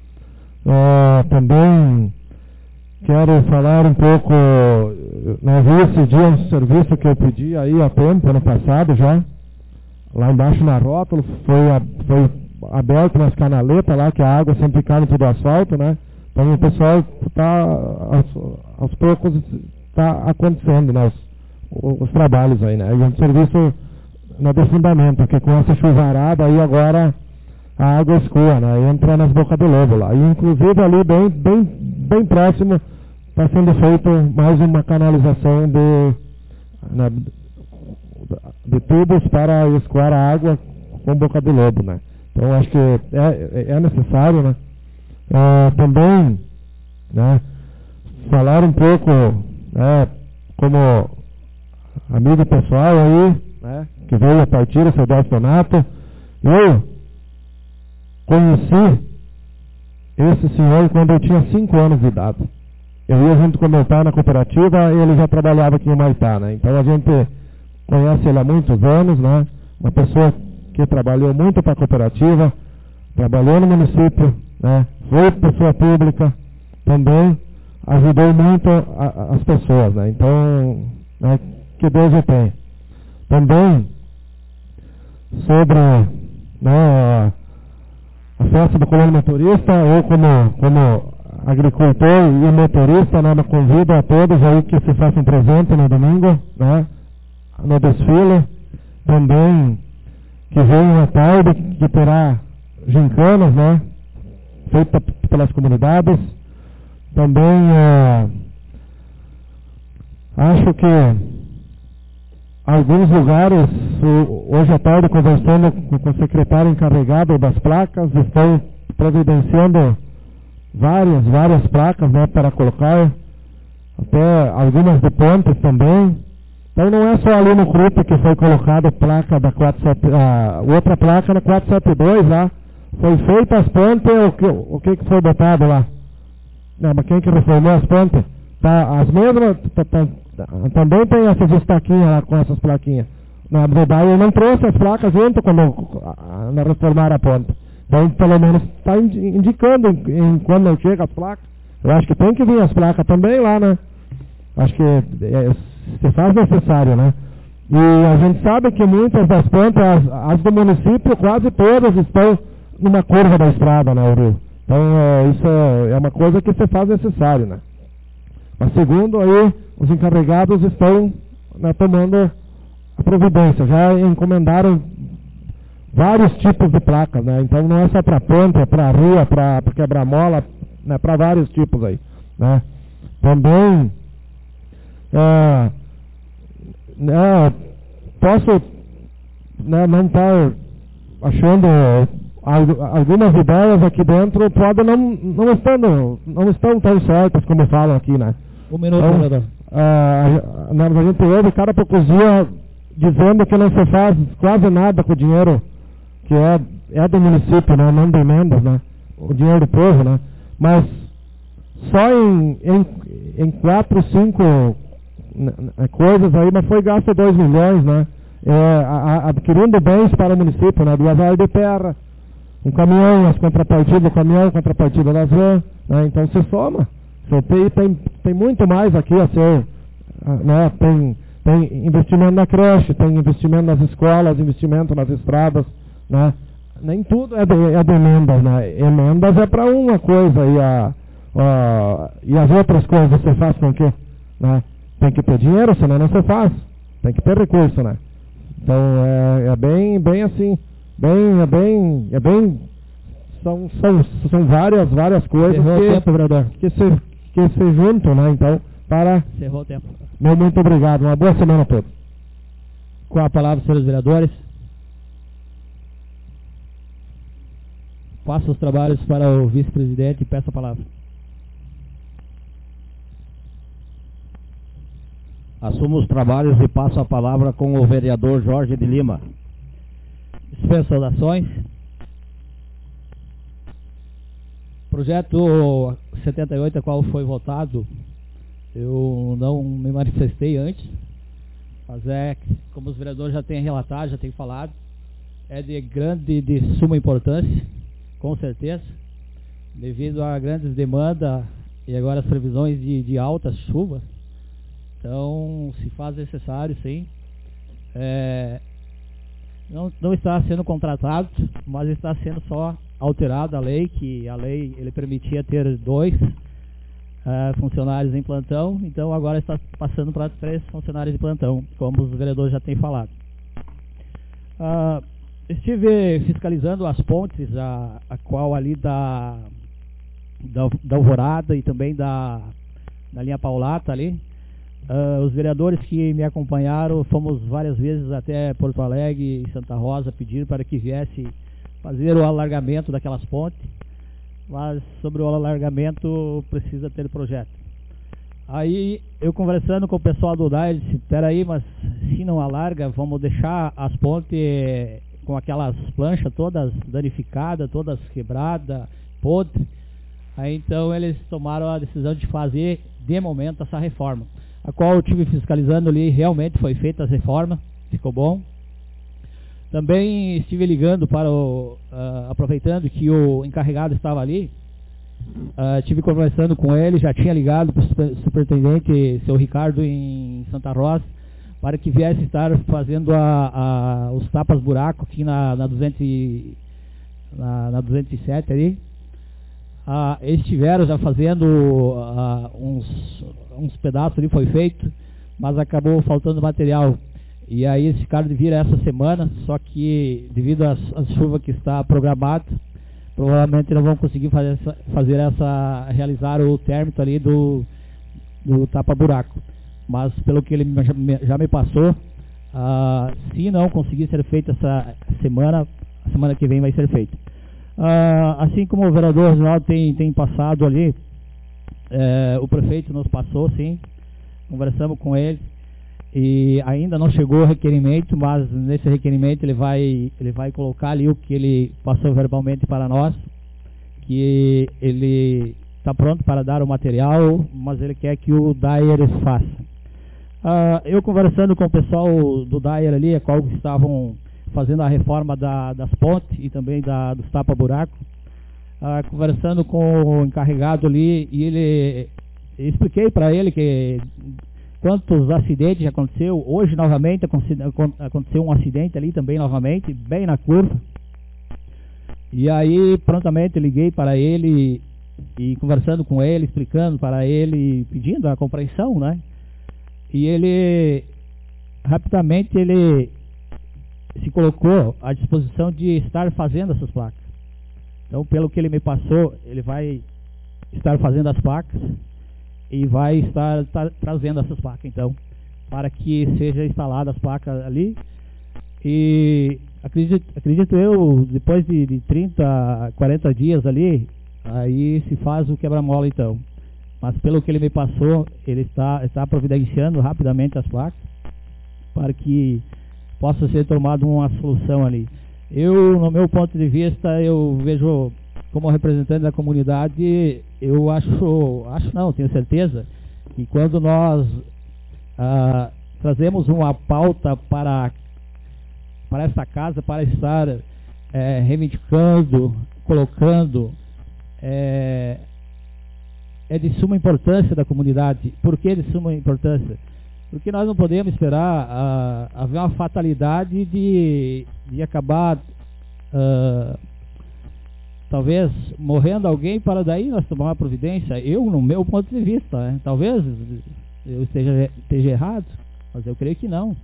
Uh, também quero falar um pouco, né, vi esse dia um serviço que eu pedi aí há tempo, ano passado já, lá embaixo na rótula, foi, a, foi aberto umas canaletas lá, que a água sempre cai no tudo asfalto, né? Então o pessoal está, aos, aos poucos, está acontecendo, né, os, os trabalhos aí, né? E um serviço no defundamento, porque com essa chuvarada aí agora a água escoa, né? Entra nas bocas do lobo lá. E inclusive ali bem, bem, bem próximo está sendo feito mais uma canalização de, né, de tubos para escoar a água com boca do lobo, né? Então acho que é, é necessário, né? É, também, né, falar um pouco, né, como amigo pessoal aí, né, que veio a partir, o seu Delcio Donato, eu conheci esse senhor quando eu tinha cinco anos de idade. Eu ia junto com meu pai na cooperativa e ele já trabalhava aqui em Maitá, né? Então a gente conhece ele há muitos anos, né? Uma pessoa que trabalhou muito para a cooperativa, trabalhou no município, né? Foi pessoa pública, também ajudou muito a, a, as pessoas, né? Então, né, que Deus o tenha. Também sobre, né, a festa do colono motorista, eu como, como agricultor e motorista, né, convido a todos aí que se façam presente no domingo, né, no desfile. Também que venham à tarde, que terá gincanas, né, feita pelas comunidades. Também é, acho que alguns lugares, hoje à tarde, conversando com o secretário encarregado das placas, estão providenciando várias, várias placas, né, para colocar, até algumas de pontes também. Então não é só ali no Crupe que foi colocada a placa da quatro sete, a outra placa na quatro sete dois lá. Foi feita as pontes, o que, o que foi botado lá? Não, mas quem que reformou as pontes? Tá, as mesmas, tá, tá, também tem essas estaquinhas lá com essas plaquinhas. Na verdade, eu não trouxe as placas junto quando na reformar a ponte. Então, pelo menos, está indicando em, em quando chega as placas. Eu acho que tem que vir as placas também lá, né? Acho que é, se faz necessário, né? E a gente sabe que muitas das pontes, as, as do município, quase todas estão numa curva da estrada, né, Uru? Então, é, isso é, é uma coisa que se faz necessário, né? Mas segundo aí, os encarregados estão, né, tomando a providência. Já encomendaram vários tipos de placas, né? Então não é só para ponte, é para rua, para quebra-mola, né, para vários tipos aí, né? Também é, é, posso, né, não estar achando algumas ideias aqui dentro podem não, não, estando, não estão tão certas como falam aqui, né? Um minuto, então, vereador. Uh, a gente ouve cada poucos dias dizendo que não se faz quase nada com o dinheiro que é, é do município, né? Não de emendas, né? O dinheiro do povo, né? Mas só em, em, em quatro, cinco coisas aí, mas foi gasto dois milhões, né? É, a, a, adquirindo bens para o município, né? Duas áreas de terra, um caminhão, as contrapartidas do caminhão, contrapartida das vans, né? Então se soma. Tem, tem, tem muito mais aqui a ser, né? Tem, tem investimento na creche, tem investimento nas escolas, investimento nas estradas, né? Nem tudo é de, é de emendas, né? Emendas é para uma coisa e, a, a, e as outras coisas você faz com o quê? Né? Tem que ter dinheiro, senão não se faz. Tem que ter recurso, né? Então é, é bem, bem assim, bem, é bem, é bem, são, são, são várias, várias coisas que, tempo, que, se, que se juntam, né? Então, para... Encerrou o tempo. Meu muito obrigado. Uma boa semana a todos. Com a palavra, senhores vereadores. Passo os trabalhos para o vice-presidente e peço a palavra. Assumo os trabalhos e passo a palavra com o vereador Jorge de Lima. Dispenso saudações. Projeto setenta e oito, a qual foi votado, eu não me manifestei antes, mas é, como os vereadores já têm relatado, já têm falado, é de grande, de suma importância, com certeza, devido a grandes demandas e agora as previsões de, de altas chuvas. Então, se faz necessário, sim. É, não, não está sendo contratado, mas está sendo só alterada a lei, que a lei ele permitia ter dois uh, funcionários em plantão, então agora está passando para três funcionários de plantão, como os vereadores já têm falado. Uh, estive fiscalizando as pontes, a, a qual ali da, da, da Alvorada e também da, da linha Paulata ali. Uh, os vereadores que me acompanharam, fomos várias vezes até Porto Alegre e Santa Rosa pedir para que viesse fazer o alargamento daquelas pontes, mas sobre o alargamento precisa ter projeto. Aí eu conversando com o pessoal do D A I, disse, peraí, mas se não alarga, vamos deixar as pontes com aquelas planchas todas danificadas, todas quebradas, podres. Aí então eles tomaram a decisão de fazer, de momento, essa reforma, a qual eu estive fiscalizando ali, realmente foi feita a reforma, ficou bom. Também estive ligando para o, uh, aproveitando que o encarregado estava ali, uh, estive conversando com ele, já tinha ligado para o superintendente, seu Ricardo, em Santa Rosa, para que viesse estar fazendo a, a, os tapas-buraco aqui na, na, duzentos e, na, na duzentos e sete ali. Uh, eles estiveram já fazendo uh, uns, uns pedaços ali, foi feito, mas acabou faltando material. E aí eles ficaram de vir essa semana, só que devido às, às chuvas que está programada, provavelmente não vão conseguir fazer essa, fazer essa realizar o término ali do, do tapa-buraco. Mas pelo que ele já me, já me passou, uh, se não conseguir ser feito essa semana, a semana que vem vai ser feito. Uh, assim como o vereador Reginaldo tem, tem passado ali, uh, o prefeito nos passou, sim, conversamos com ele. E ainda não chegou o requerimento, mas nesse requerimento ele vai, ele vai colocar ali o que ele passou verbalmente para nós, que ele está pronto para dar o material, mas ele quer que o D A I R S faça. Uh, eu conversando com o pessoal do D A I R ali, a qual estavam fazendo a reforma da, das pontes e também da, dos tapa-buraco, uh, conversando com o encarregado ali, e ele, eu expliquei para ele que quantos acidentes já aconteceu. Hoje novamente aconteceu um acidente ali também novamente, bem na curva. E aí prontamente liguei para ele e conversando com ele, explicando para ele, pedindo a compreensão, né? E ele rapidamente ele se colocou à disposição de estar fazendo essas placas. Então, pelo que ele me passou, ele vai estar fazendo as placas e vai estar tá, trazendo essas placas, então, para que seja instalada as placas ali. E acredito, acredito eu, depois de, de trinta, quarenta dias ali, aí se faz o quebra-mola, então. Mas pelo que ele me passou, ele está, está providenciando rapidamente as placas para que possa ser tomada uma solução ali. Eu, no meu ponto de vista, eu vejo, como representante da comunidade, eu acho, acho não, tenho certeza, que quando nós ah, trazemos uma pauta para, para esta casa, para estar é, reivindicando, colocando, é, é de suma importância da comunidade. Por que de suma importância? Porque nós não podemos esperar ah, haver uma fatalidade de, de acabar ah, talvez morrendo alguém para daí nós tomar uma providência. Eu, no meu ponto de vista, né? Talvez eu esteja, esteja errado, mas eu creio que não.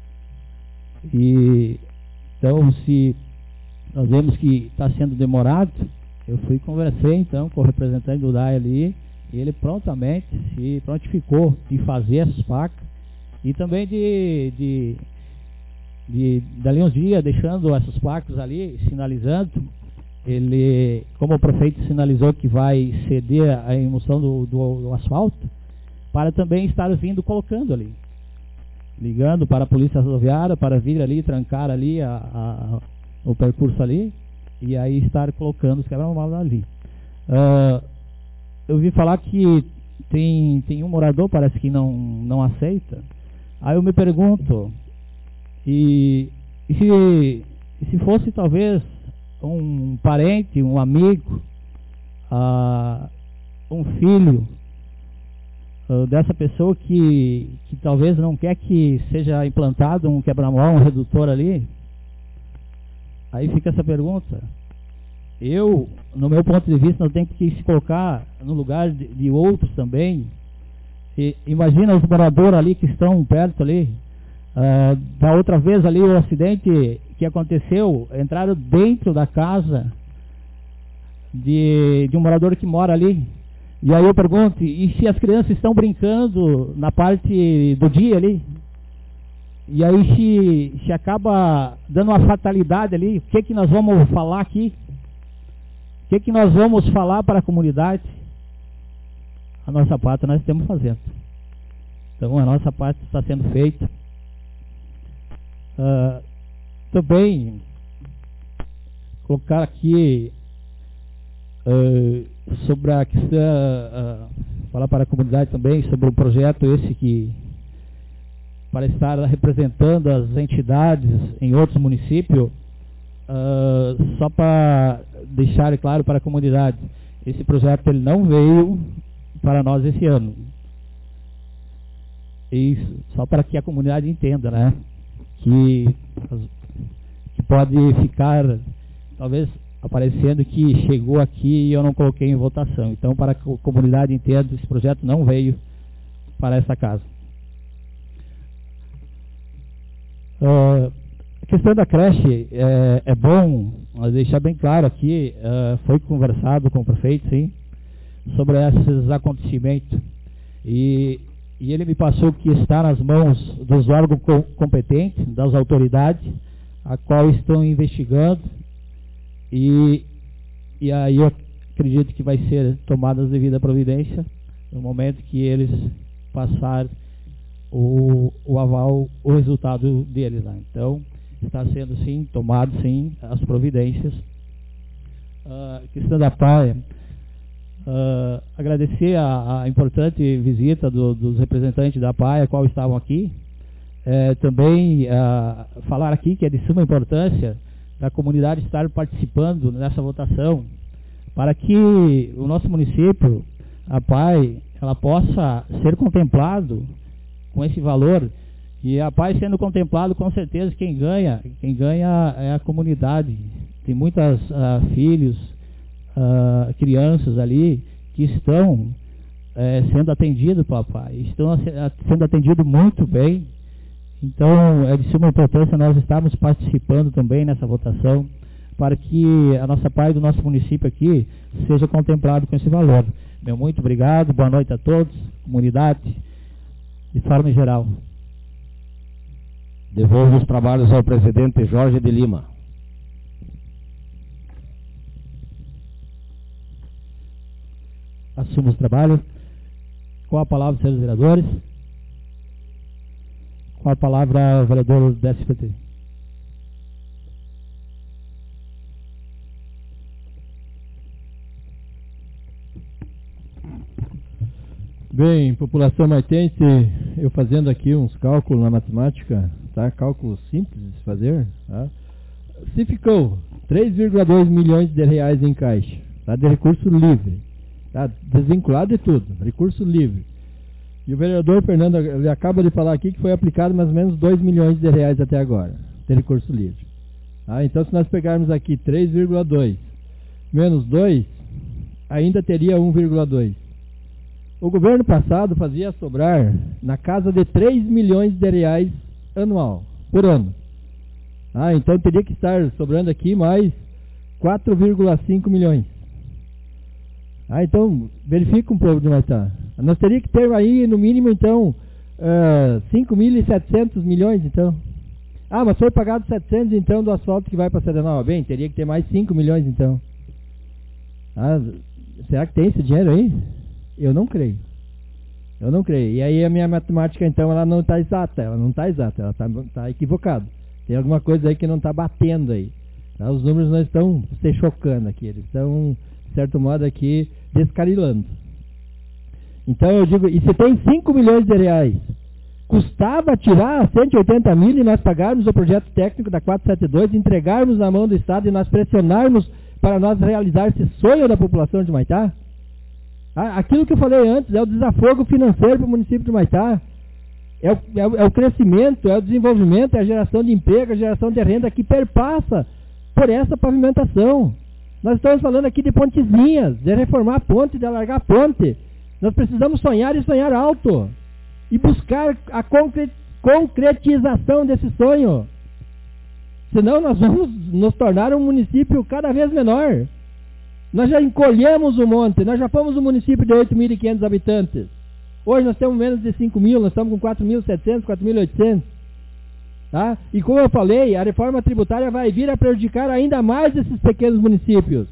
E então, se nós vemos que está sendo demorado, eu fui conversei então com o representante do D A I ali ele prontamente se prontificou de fazer essas placas e também de, de, de dali uns dias deixando essas placas ali, sinalizando. Ele, como o prefeito sinalizou que vai ceder a emoção do, do, do asfalto, para também estar vindo colocando ali, ligando para a polícia rodoviária para vir ali, trancar ali a, a, o percurso ali e aí estar colocando os quebra-molas ali. Uh, eu vi falar que tem, tem um morador, parece que não, não aceita. Aí eu me pergunto, e, e, se, e se fosse talvez um parente, um amigo, uh, um filho uh, dessa pessoa que, que talvez não quer que seja implantado um quebra-mola, um redutor ali? Aí fica essa pergunta. Eu, no meu ponto de vista, não tenho que se colocar no lugar de, de outros também. E, imagina os moradores ali que estão perto ali. Uh, da outra vez ali o acidente que aconteceu, entraram dentro da casa de, de um morador que mora ali. E aí eu pergunto, e se as crianças estão brincando na parte do dia ali? E aí se, se acaba dando uma fatalidade ali, o que que nós vamos falar aqui? O que que nós vamos falar para a comunidade? A nossa parte nós estamos fazendo. Então a nossa parte está sendo feita. Uh, também colocar aqui uh, sobre a questão, uh, falar para a comunidade também sobre o projeto esse que para estar representando as entidades em outros municípios, uh, só para deixar claro para a comunidade, esse projeto ele não veio para nós esse ano. Isso, só para que a comunidade entenda, né? Que, que pode ficar, talvez, aparecendo que chegou aqui e eu não coloquei em votação. Então, para que a comunidade entenda, esse projeto não veio para essa casa. Uh, a questão da creche é, é bom deixar bem claro aqui, uh, foi conversado com o prefeito, sim, sobre esses acontecimentos. E, e ele me passou que está nas mãos dos órgãos co competentes, das autoridades, a qual estão investigando, e, e aí eu acredito que vai ser tomada a devida providência no momento que eles passarem o, o aval, o resultado deles lá. Então, está sendo sim, tomado sim, as providências. A uh, questão da praia, uh, agradecer a, a importante visita do, dos representantes da praia, qual estavam aqui. É, também uh, falar aqui que é de suma importância da comunidade estar participando nessa votação, para que o nosso município, a P A I, ela possa ser contemplado com esse valor. E a P A I sendo contemplado, com certeza quem ganha, quem ganha é a comunidade. Tem muitos uh, filhos, uh, crianças ali que estão uh, sendo atendidos pela P A I, estão sendo atendidos muito bem. Então é de suma importância nós estarmos participando também nessa votação, para que a nossa P A I do nosso município aqui seja contemplado com esse valor. Meu muito obrigado, boa noite a todos, comunidade, de forma geral. Devolvo os trabalhos ao presidente Jorge de Lima. Assumo os trabalhos. Com a palavra, senhores vereadores. Com a palavra, o vereador do S P T. Bem, população maitense, eu fazendo aqui uns cálculos na matemática, tá? Cálculos simples de se fazer, tá? Se ficou três vírgula dois milhões de reais em caixa, tá? De recurso livre, tá? Desvinculado de tudo, recurso livre. E o vereador Fernando, ele acaba de falar aqui que foi aplicado mais ou menos dois milhões de reais até agora, de recurso livre. Tá? Então, se nós pegarmos aqui três vírgula dois menos dois, ainda teria um vírgula dois. O governo passado fazia sobrar na casa de três milhões de reais anual, por ano. Ah, então teria que estar sobrando aqui mais quatro vírgula cinco milhões. Ah, então, verifica um pouco de Humaitá. Nós teríamos que ter aí, no mínimo, então, uh, cinco mil e setecentos milhões, então. Ah, mas foi pagado setecentos, então, do asfalto que vai para Serenal. Bem, teria que ter mais cinco milhões, então. Ah, será que tem esse dinheiro aí? Eu não creio. Eu não creio. E aí a minha matemática, então, ela não está exata. Ela não está exata, ela está tá equivocada. Tem alguma coisa aí que não está batendo aí. Tá? Os números não estão se chocando aqui. Eles estão, de certo modo, aqui descarilando. Então eu digo, e se tem cinco milhões de reais, custava tirar cento e oitenta mil e nós pagarmos o projeto técnico da quatrocentos e setenta e dois, entregarmos na mão do Estado e nós pressionarmos para nós realizar esse sonho da população de Humaitá? Aquilo que eu falei antes, é o desafogo financeiro para o município de Humaitá, é o, é, o, é o crescimento, é o desenvolvimento, é a geração de emprego, a geração de renda que perpassa por essa pavimentação. Nós estamos falando aqui de pontezinhas, de reformar a ponte, de alargar a ponte. Nós precisamos sonhar e sonhar alto e buscar a concre, concretização desse sonho. Senão nós vamos nos tornar um município cada vez menor. Nós já encolhemos o monte, nós já fomos um município de oito mil e quinhentos habitantes. Hoje nós temos menos de cinco mil, nós estamos com quatro mil e setecentos, quatro mil e oitocentos. Tá? E como eu falei, a reforma tributária vai vir a prejudicar ainda mais esses pequenos municípios.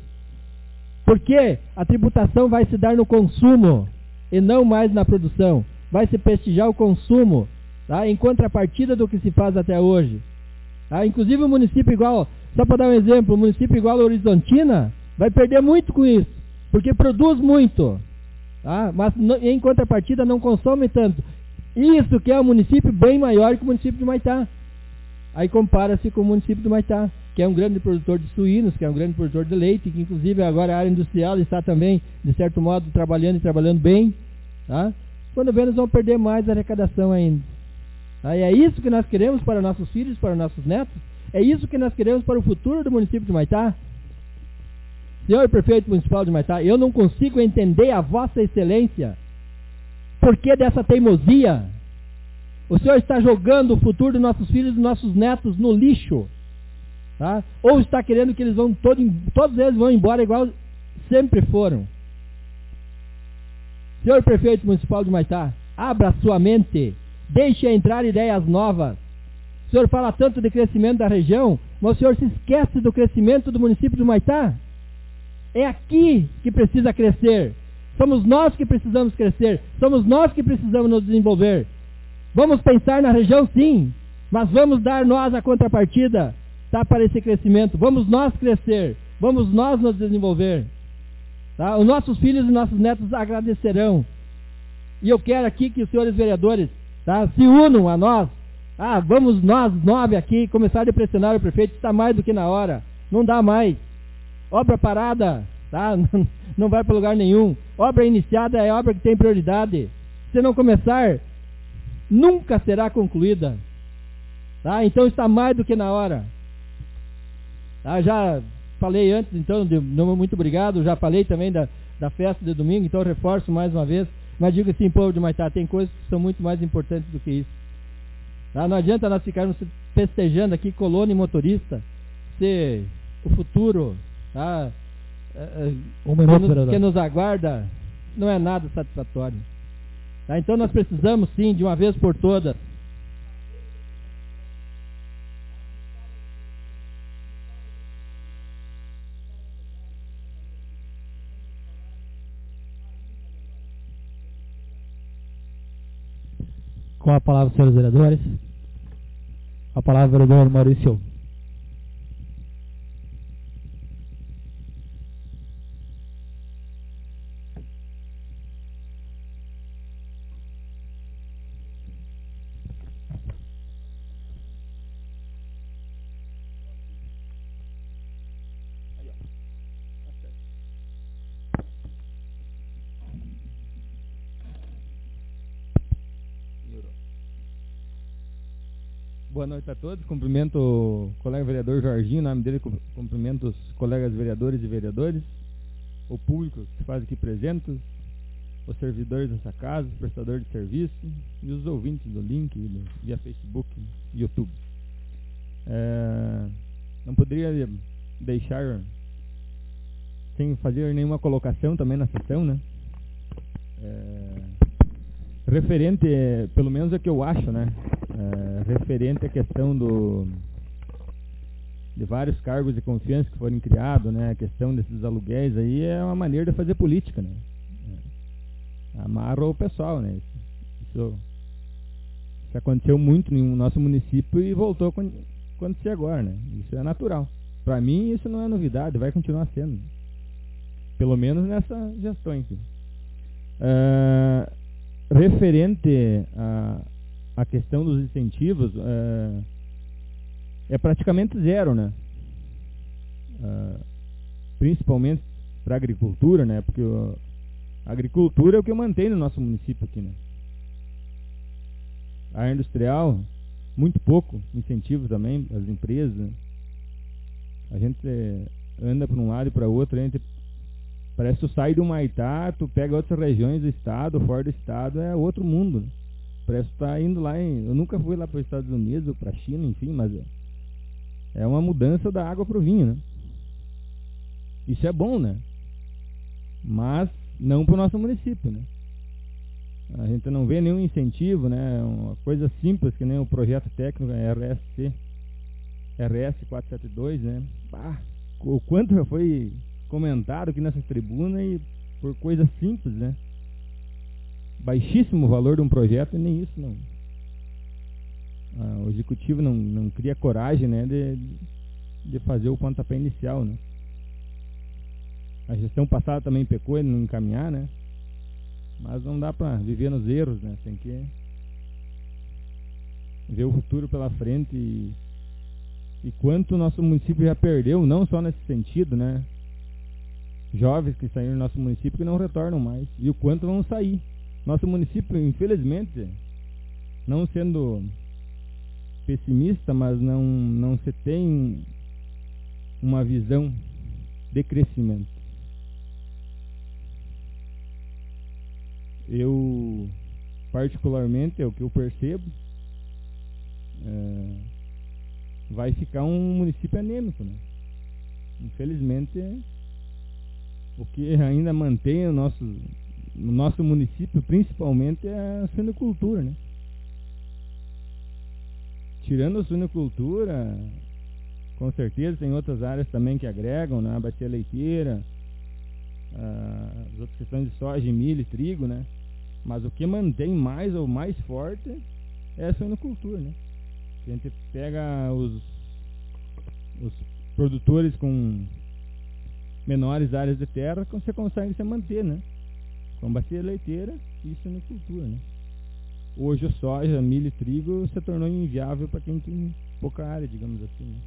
Porque a tributação vai se dar no consumo e não mais na produção. Vai se prestigiar o consumo, tá? Em contrapartida do que se faz até hoje. Tá? Inclusive o município igual, só para dar um exemplo, o município igual a Horizontina vai perder muito com isso, porque produz muito, tá? Mas não, em contrapartida não consome tanto. Isso que é um município bem maior que o município de Humaitá. Aí compara-se com o município de Humaitá, que é um grande produtor de suínos, que é um grande produtor de leite, que inclusive agora a área industrial está também, de certo modo, trabalhando e trabalhando bem. Tá? Quando vê, nós vamos perder mais arrecadação ainda. Tá? E é isso que nós queremos para nossos filhos, para nossos netos? É isso que nós queremos para o futuro do município de Humaitá? Senhor Prefeito Municipal de Humaitá, eu não consigo entender a Vossa Excelência. Por que dessa teimosia? O Senhor está jogando o futuro dos nossos filhos e dos nossos netos no lixo. Tá? Ou está querendo que eles vão, todo, todos eles vão embora igual sempre foram. Senhor Prefeito Municipal de Humaitá, abra sua mente, deixe entrar ideias novas. O Senhor fala tanto de crescimento da região, mas o Senhor se esquece do crescimento do município de Humaitá. É aqui que precisa crescer. Somos nós que precisamos crescer. Somos nós que precisamos nos desenvolver. Vamos pensar na região, sim, mas vamos dar nós a contrapartida, tá, para esse crescimento. Vamos nós crescer. Vamos nós nos desenvolver. Tá? Os nossos filhos e nossos netos agradecerão. E eu quero aqui que os senhores vereadores, tá, se unam a nós. Ah, vamos nós, nove aqui, começar a pressionar o prefeito. Está mais do que na hora. Não dá mais. Obra parada, tá? Não vai para lugar nenhum. Obra iniciada é obra que tem prioridade. Se não começar, nunca será concluída. Tá? Então está mais do que na hora. Tá? Já falei antes, então, de, muito obrigado. Já falei também da, da festa de domingo, então reforço mais uma vez. Mas digo assim, povo de Humaitá, tem coisas que são muito mais importantes do que isso. Tá? Não adianta nós ficarmos festejando aqui colônia e motorista, se o futuro, tá, um minuto, que, nos, que nos aguarda não é nada satisfatório. Tá? Então nós precisamos sim, de uma vez por todas, com a palavra, senhores vereadores. A palavra, vereador Maurício. Boa noite a todos, cumprimento o colega vereador Jorginho, em nome dele cumprimento os colegas vereadores e vereadores, o público que faz aqui presentes, os servidores dessa casa, os prestadores de serviço e os ouvintes do link, do, via Facebook e YouTube. É, não poderia deixar sem fazer nenhuma colocação também na sessão, né? É, referente, pelo menos é o que eu acho, né? É, referente à questão do de vários cargos de confiança que foram criados, né? A questão desses aluguéis aí é uma maneira de fazer política, né? É, amarra o pessoal, né? Isso, isso, isso aconteceu muito no nosso município e voltou a acontecer agora, né? Isso é natural. Para mim isso não é novidade, vai continuar sendo. Pelo menos nessa gestão aqui. Uh, referente à a, a questão dos incentivos, uh, é praticamente zero, né? Uh, principalmente para a agricultura, né? Porque uh, a agricultura é o que mantém no nosso município aqui, né? A área industrial, muito pouco incentivo também às empresas, né? A gente eh, anda para um lado e para outro, a gente parece que tu sai do Maitá, tu pega outras regiões do estado, fora do estado, é outro mundo, né? Parece que tu tá indo lá em... Eu nunca fui lá para os Estados Unidos ou para a China, enfim, mas é, é uma mudança da água para o vinho, né? Isso é bom, né? Mas não para o nosso município, né? A gente não vê nenhum incentivo, né? Uma coisa simples que nem o projeto técnico R S C, R S quatrocentos e setenta e dois, né? Bah, o quanto já foi comentado aqui nessa tribuna e por coisas simples, né? Baixíssimo valor de um projeto e nem isso não. Ah, o executivo não, não cria coragem, né, de, de fazer o pontapé inicial, né? A gestão passada também pecou em não encaminhar, né? Mas não dá para viver nos erros, né? Tem que ver o futuro pela frente e, e quanto o nosso município já perdeu, não só nesse sentido, né? Jovens que saíram do nosso município que não retornam mais. E o quanto vão sair. Nosso município, infelizmente, não sendo pessimista, mas não, não se tem uma visão de crescimento. Eu, particularmente, é o que eu percebo, é, vai ficar um município anêmico, né? Infelizmente, é, o que ainda mantém o nosso, o nosso município, principalmente, é a suinocultura, né? Tirando a suinocultura, com certeza tem outras áreas também que agregam, né? A bacia leiteira, ah, as outras questões de soja, milho e trigo, né? Mas o que mantém mais ou mais forte é a suinocultura, né? A gente pega os, os produtores com menores áreas de terra, você consegue se manter, né? Com bacia leiteira e suinocultura, né? Hoje a soja, milho e trigo se tornou inviável para quem tem pouca área, digamos assim, né?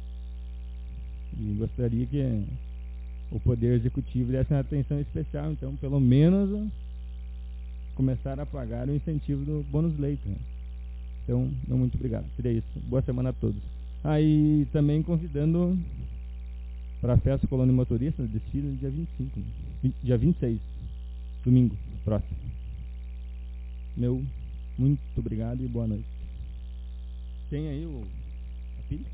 E gostaria que o Poder Executivo desse uma atenção especial, então, pelo menos começar a pagar o incentivo do bônus leite, né? Então, não, muito obrigado. Seria isso. Boa semana a todos. Aí, ah, também convidando para a festa Colônia Motorista, desfile dia vinte e cinco, né? dia vinte e seis, domingo, próximo. Meu, muito obrigado e boa noite. Tem aí o a pilha?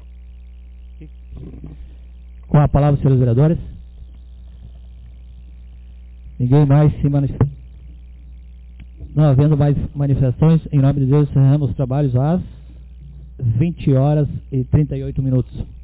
Com a palavra, senhores vereadores. Ninguém mais se manifesta. Não havendo mais manifestações, em nome de Deus, encerramos os trabalhos às vinte horas e trinta e oito minutos.